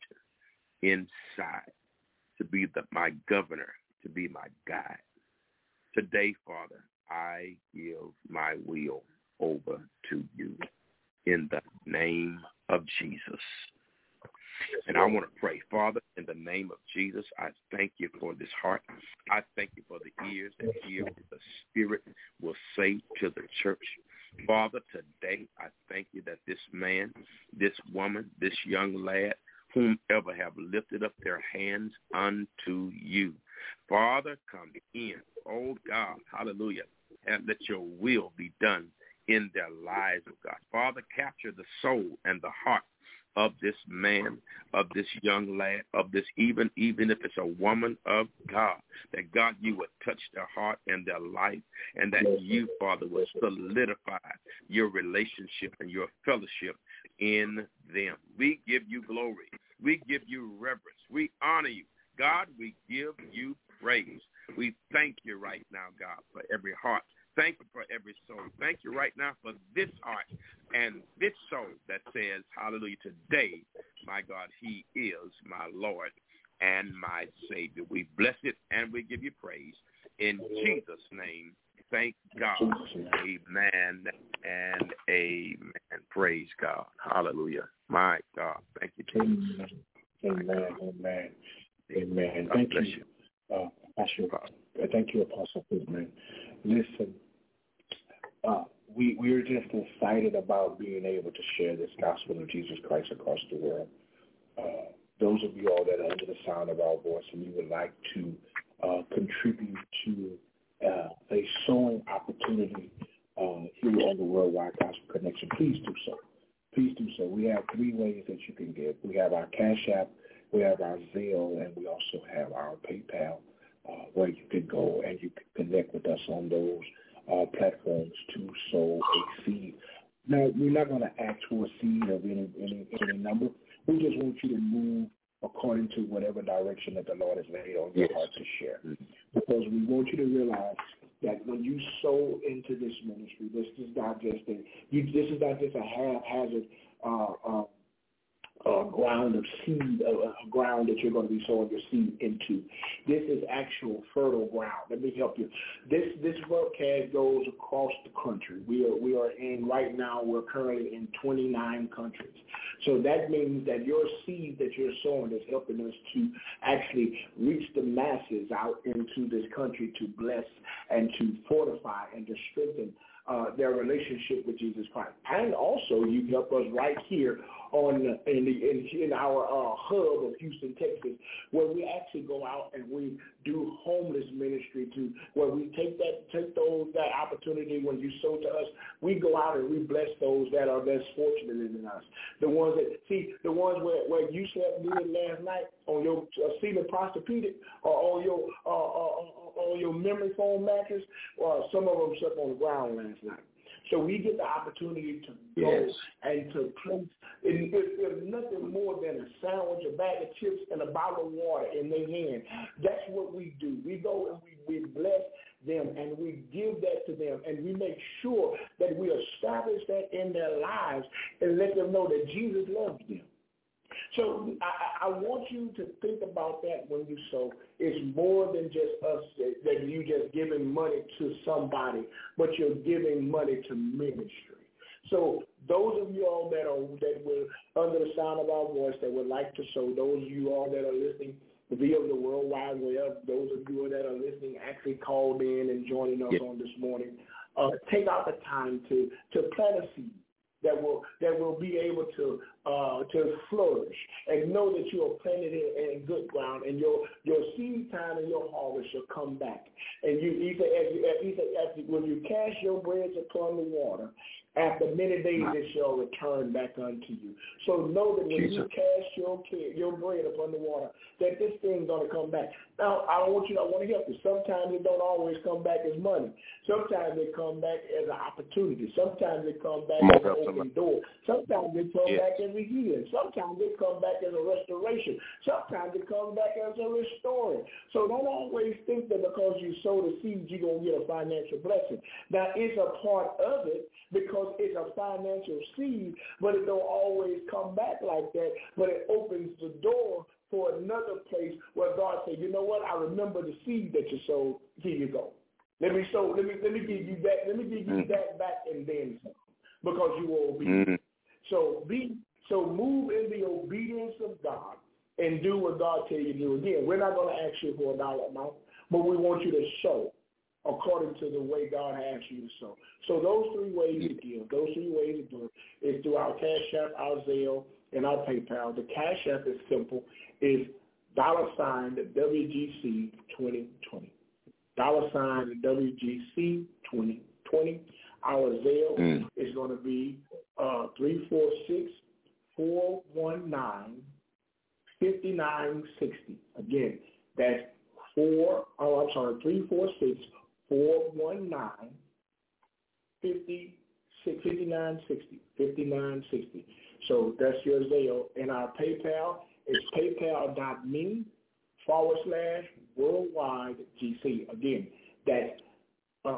inside, to be the, my governor, to be my guide. Today, Father, I give my will over to you in the name of Jesus. And I want to pray, Father, in the name of Jesus, I thank you for this heart. I thank you for the ears that hear what the Spirit will say to the church. Father, today I thank you that this man, this woman, this young lad, whomever have lifted up their hands unto you, Father, come in. Oh, God, hallelujah, and let your will be done in their lives, oh God. Father, capture the soul and the heart of this man, of this young lad, of this even, even if it's a woman of God, that God, you would touch their heart and their life, and that you, Father, would solidify your relationship and your fellowship in them. We give you glory. We give you reverence. We honor you. God, we give you praise. We thank you right now, God, for every heart. Thank you for every soul. Thank you right now for this heart and this soul that says, hallelujah, today, my God, he is my Lord and my Savior. We bless it and we give you praise. In Jesus' name, thank God. Amen and amen. Praise God. Hallelujah. My God. Thank you, Jesus. Amen. Amen. Amen. Thank you. you. Uh, Pastor, thank you, Apostle Pittman. Listen, uh, we, we're just excited about being able to share this gospel of Jesus Christ across the world. Uh, those of you all that are under the sound of our voice and you would like to uh, contribute to uh, a sowing opportunity uh, here on the Worldwide Gospel Connection, please do so. Please do so. We have three ways that you can give. We have our Cash App, we have our Zelle, and we also have our PayPal, uh, where you can go and you can connect with us on those uh, platforms to sow a seed. Now, we're not going to ask for a seed of any, any, any number. We just want you to move according to whatever direction that the Lord has laid on your yes. heart to share. Because we want you to realize that when you sow into this ministry, this is not just a, you, this is not just a haphazard uh, uh, uh, ground of seed, uh, a ground that you're going to be sowing your seed into. This is actual fertile ground. Let me help you. This this broadcast goes across the country. We are we are in right now. We're currently in twenty-nine countries. So that means that your seed that you're sowing is helping us to actually reach the masses out into this country to bless and to fortify and to strengthen uh, their relationship with Jesus Christ. And also you help us right here on the, in the in, in our uh, hub of Houston, Texas, where we actually go out and we do homeless ministry to where we take that take those that opportunity when you sow to us. We go out and we bless those that are less fortunate than us. The ones that see the ones where, where you slept good last night on your uh, ceiling Posturepedic or on your uh, uh, on your memory foam mattress, or uh, some of them slept on the ground last night. So we get the opportunity to go yes. and to place, if, if nothing more than a sandwich, a bag of chips, and a bottle of water in their hand. That's what we do. We go and we, we bless them and we give that to them, and we make sure that we establish that in their lives and let them know that Jesus loves them. So I, I want you to think about that when you sow. It's more than just us, that you just giving money to somebody, but you're giving money to ministry. So those of you all that are that were under the sound of our voice that would like to sow, those of you all that are listening via the World Wide Web, those of you that are listening actually called in and joining us yes. on this morning, uh, take out the time to, to plant a seed that will that will be able to uh, to flourish, and know that you are planted in, in good ground, and your your seed time and your harvest shall come back. And you he said, as you, he said, as you, when you cast your bread upon the water, after many days it shall return back unto you. So know that when Jesus. you cast your your bread upon the water, that this thing's gonna come back. Now I want you. I want to help you. Sometimes it don't always come back as money. Sometimes it come back as an opportunity. Sometimes it come back as an open door. Sometimes it come yes. back as a healing. Sometimes it come back as a restoration. Sometimes it comes back as a restoring. So don't always think that because you sow the seed you're gonna get a financial blessing. Now it's a part of it because it's a financial seed, but it don't always come back like that. But it opens the door for another place where God said, you know what, I remember the seed that you sowed. Here you go. Let me sow, let me let me give you that, let me give you that back and then some, because you were obedient. Mm-hmm. So be so move in the obedience of God and do what God tell you to do. Again, we're not going to ask you for a dollar amount, but we want you to sow according to the way God asks you to sow. So those three ways to give, those three ways to do it is through our Cash App, our Zelle, and our PayPal. The Cash App is simple. Is dollar sign W G C twenty twenty. Dollar sign W G C twenty twenty. Our Zelle mm. is going to be uh, three four six, four one nine, five nine six zero. Again, that's four, oh, I'm sorry, three four six, four one nine, five nine six zero. five nine six zero. So that's your Zelle. And our PayPal is paypal.me forward slash worldwide GC. Again, that's uh,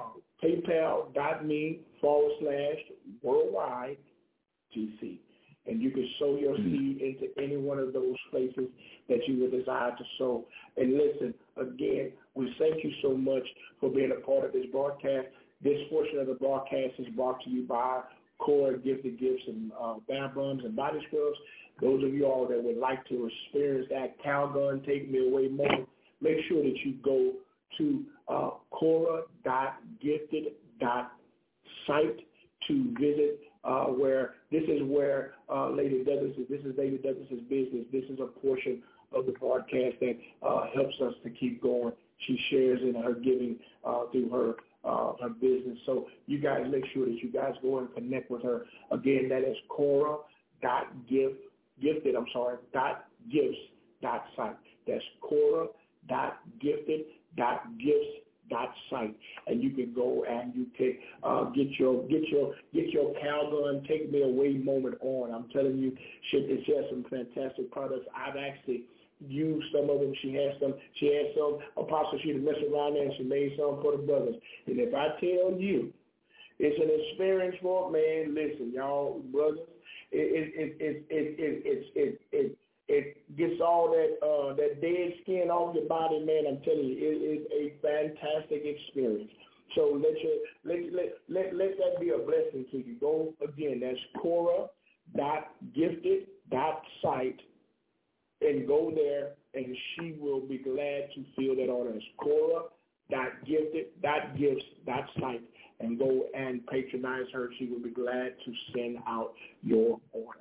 paypal.me forward slash worldwide GC. And you can sow your seed into any one of those places that you would desire to sow. And listen, again, we thank you so much for being a part of this broadcast. This portion of the broadcast is brought to you by Core Gifted Gifts and uh, Bath Bombs and Body Scrubs. Those of you all that would like to experience that Calgon Take Me Away moment, make sure that you go to uh, cora dot gifted dot site to visit uh, where this is where uh, Lady Douglas is. This is Lady Douglas's business. This is a portion of the broadcast that uh, helps us to keep going. She shares in her giving uh, through her uh, her business. So you guys make sure that you guys go and connect with her. Again, that is cora dot gift gifted. I'm sorry, dot gifts dot site. That's cora dot gifted dot gifts dot site, and you can go and you can uh, get your get your get your Calgon Take Me Away moment on. I'm telling you, she, she has some fantastic products. I've actually used some of them. She has some. She has some. Apostle, she messed around there and she made some for the brothers. And if I tell you, it's an experience for man. Listen, y'all brothers, it it it it it it it it, it It gets all that uh, that dead skin off your body, man. I'm telling you, it is a fantastic experience. So let your let let let, let that be a blessing to you. Go again. That's cora dot gifted dot site, and go there, and she will be glad to fill that order. It's cora dot gifted dot gifts dot site, and go and patronize her. She will be glad to send out your order.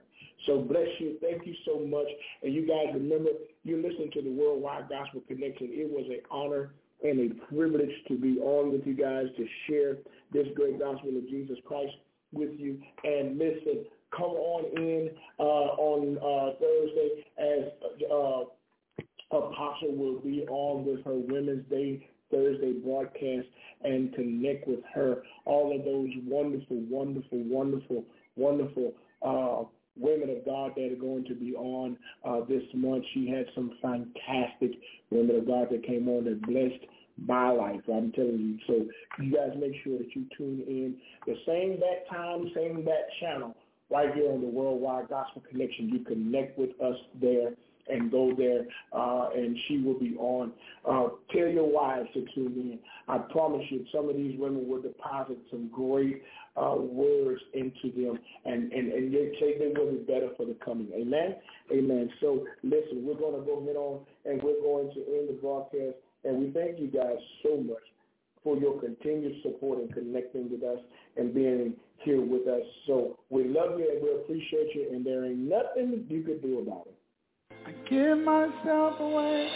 So bless you. Thank you so much. And you guys remember, you listen to the Worldwide Gospel Connection. It was an honor and a privilege to be on with you guys to share this great gospel of Jesus Christ with you. And listen, come on in uh, on uh, Thursday as uh, Apostle will be on with her Women's Day Thursday broadcast and connect with her. All of those wonderful, wonderful, wonderful, wonderful uh, women of God that are going to be on uh, this month. She had some fantastic women of God that came on that blessed my life, I'm telling you. So you guys make sure that you tune in the same that time, same that channel, right here on the Worldwide Gospel Connection. You connect with us there and go there, uh, and she will be on. Uh, tell your wives to tune in. I promise you, some of these women will deposit some great uh, words into them, and, and, and they say they will be better for the coming. Amen? Amen. So, listen, we're going to go ahead on, and we're going to end the broadcast, and we thank you guys so much for your continued support and connecting with us and being here with us. So we love you, and we appreciate you, and there ain't nothing you could do about it. I give myself away.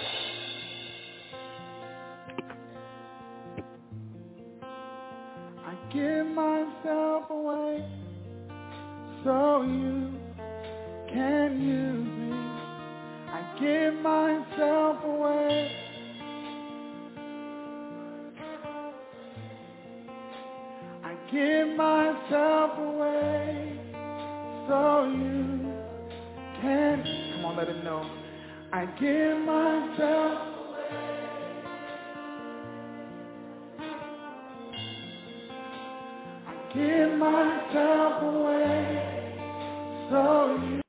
I give myself away so you can use me. I give myself away. I give myself away so you can. Come on, let him know. I give myself away. I give myself away so you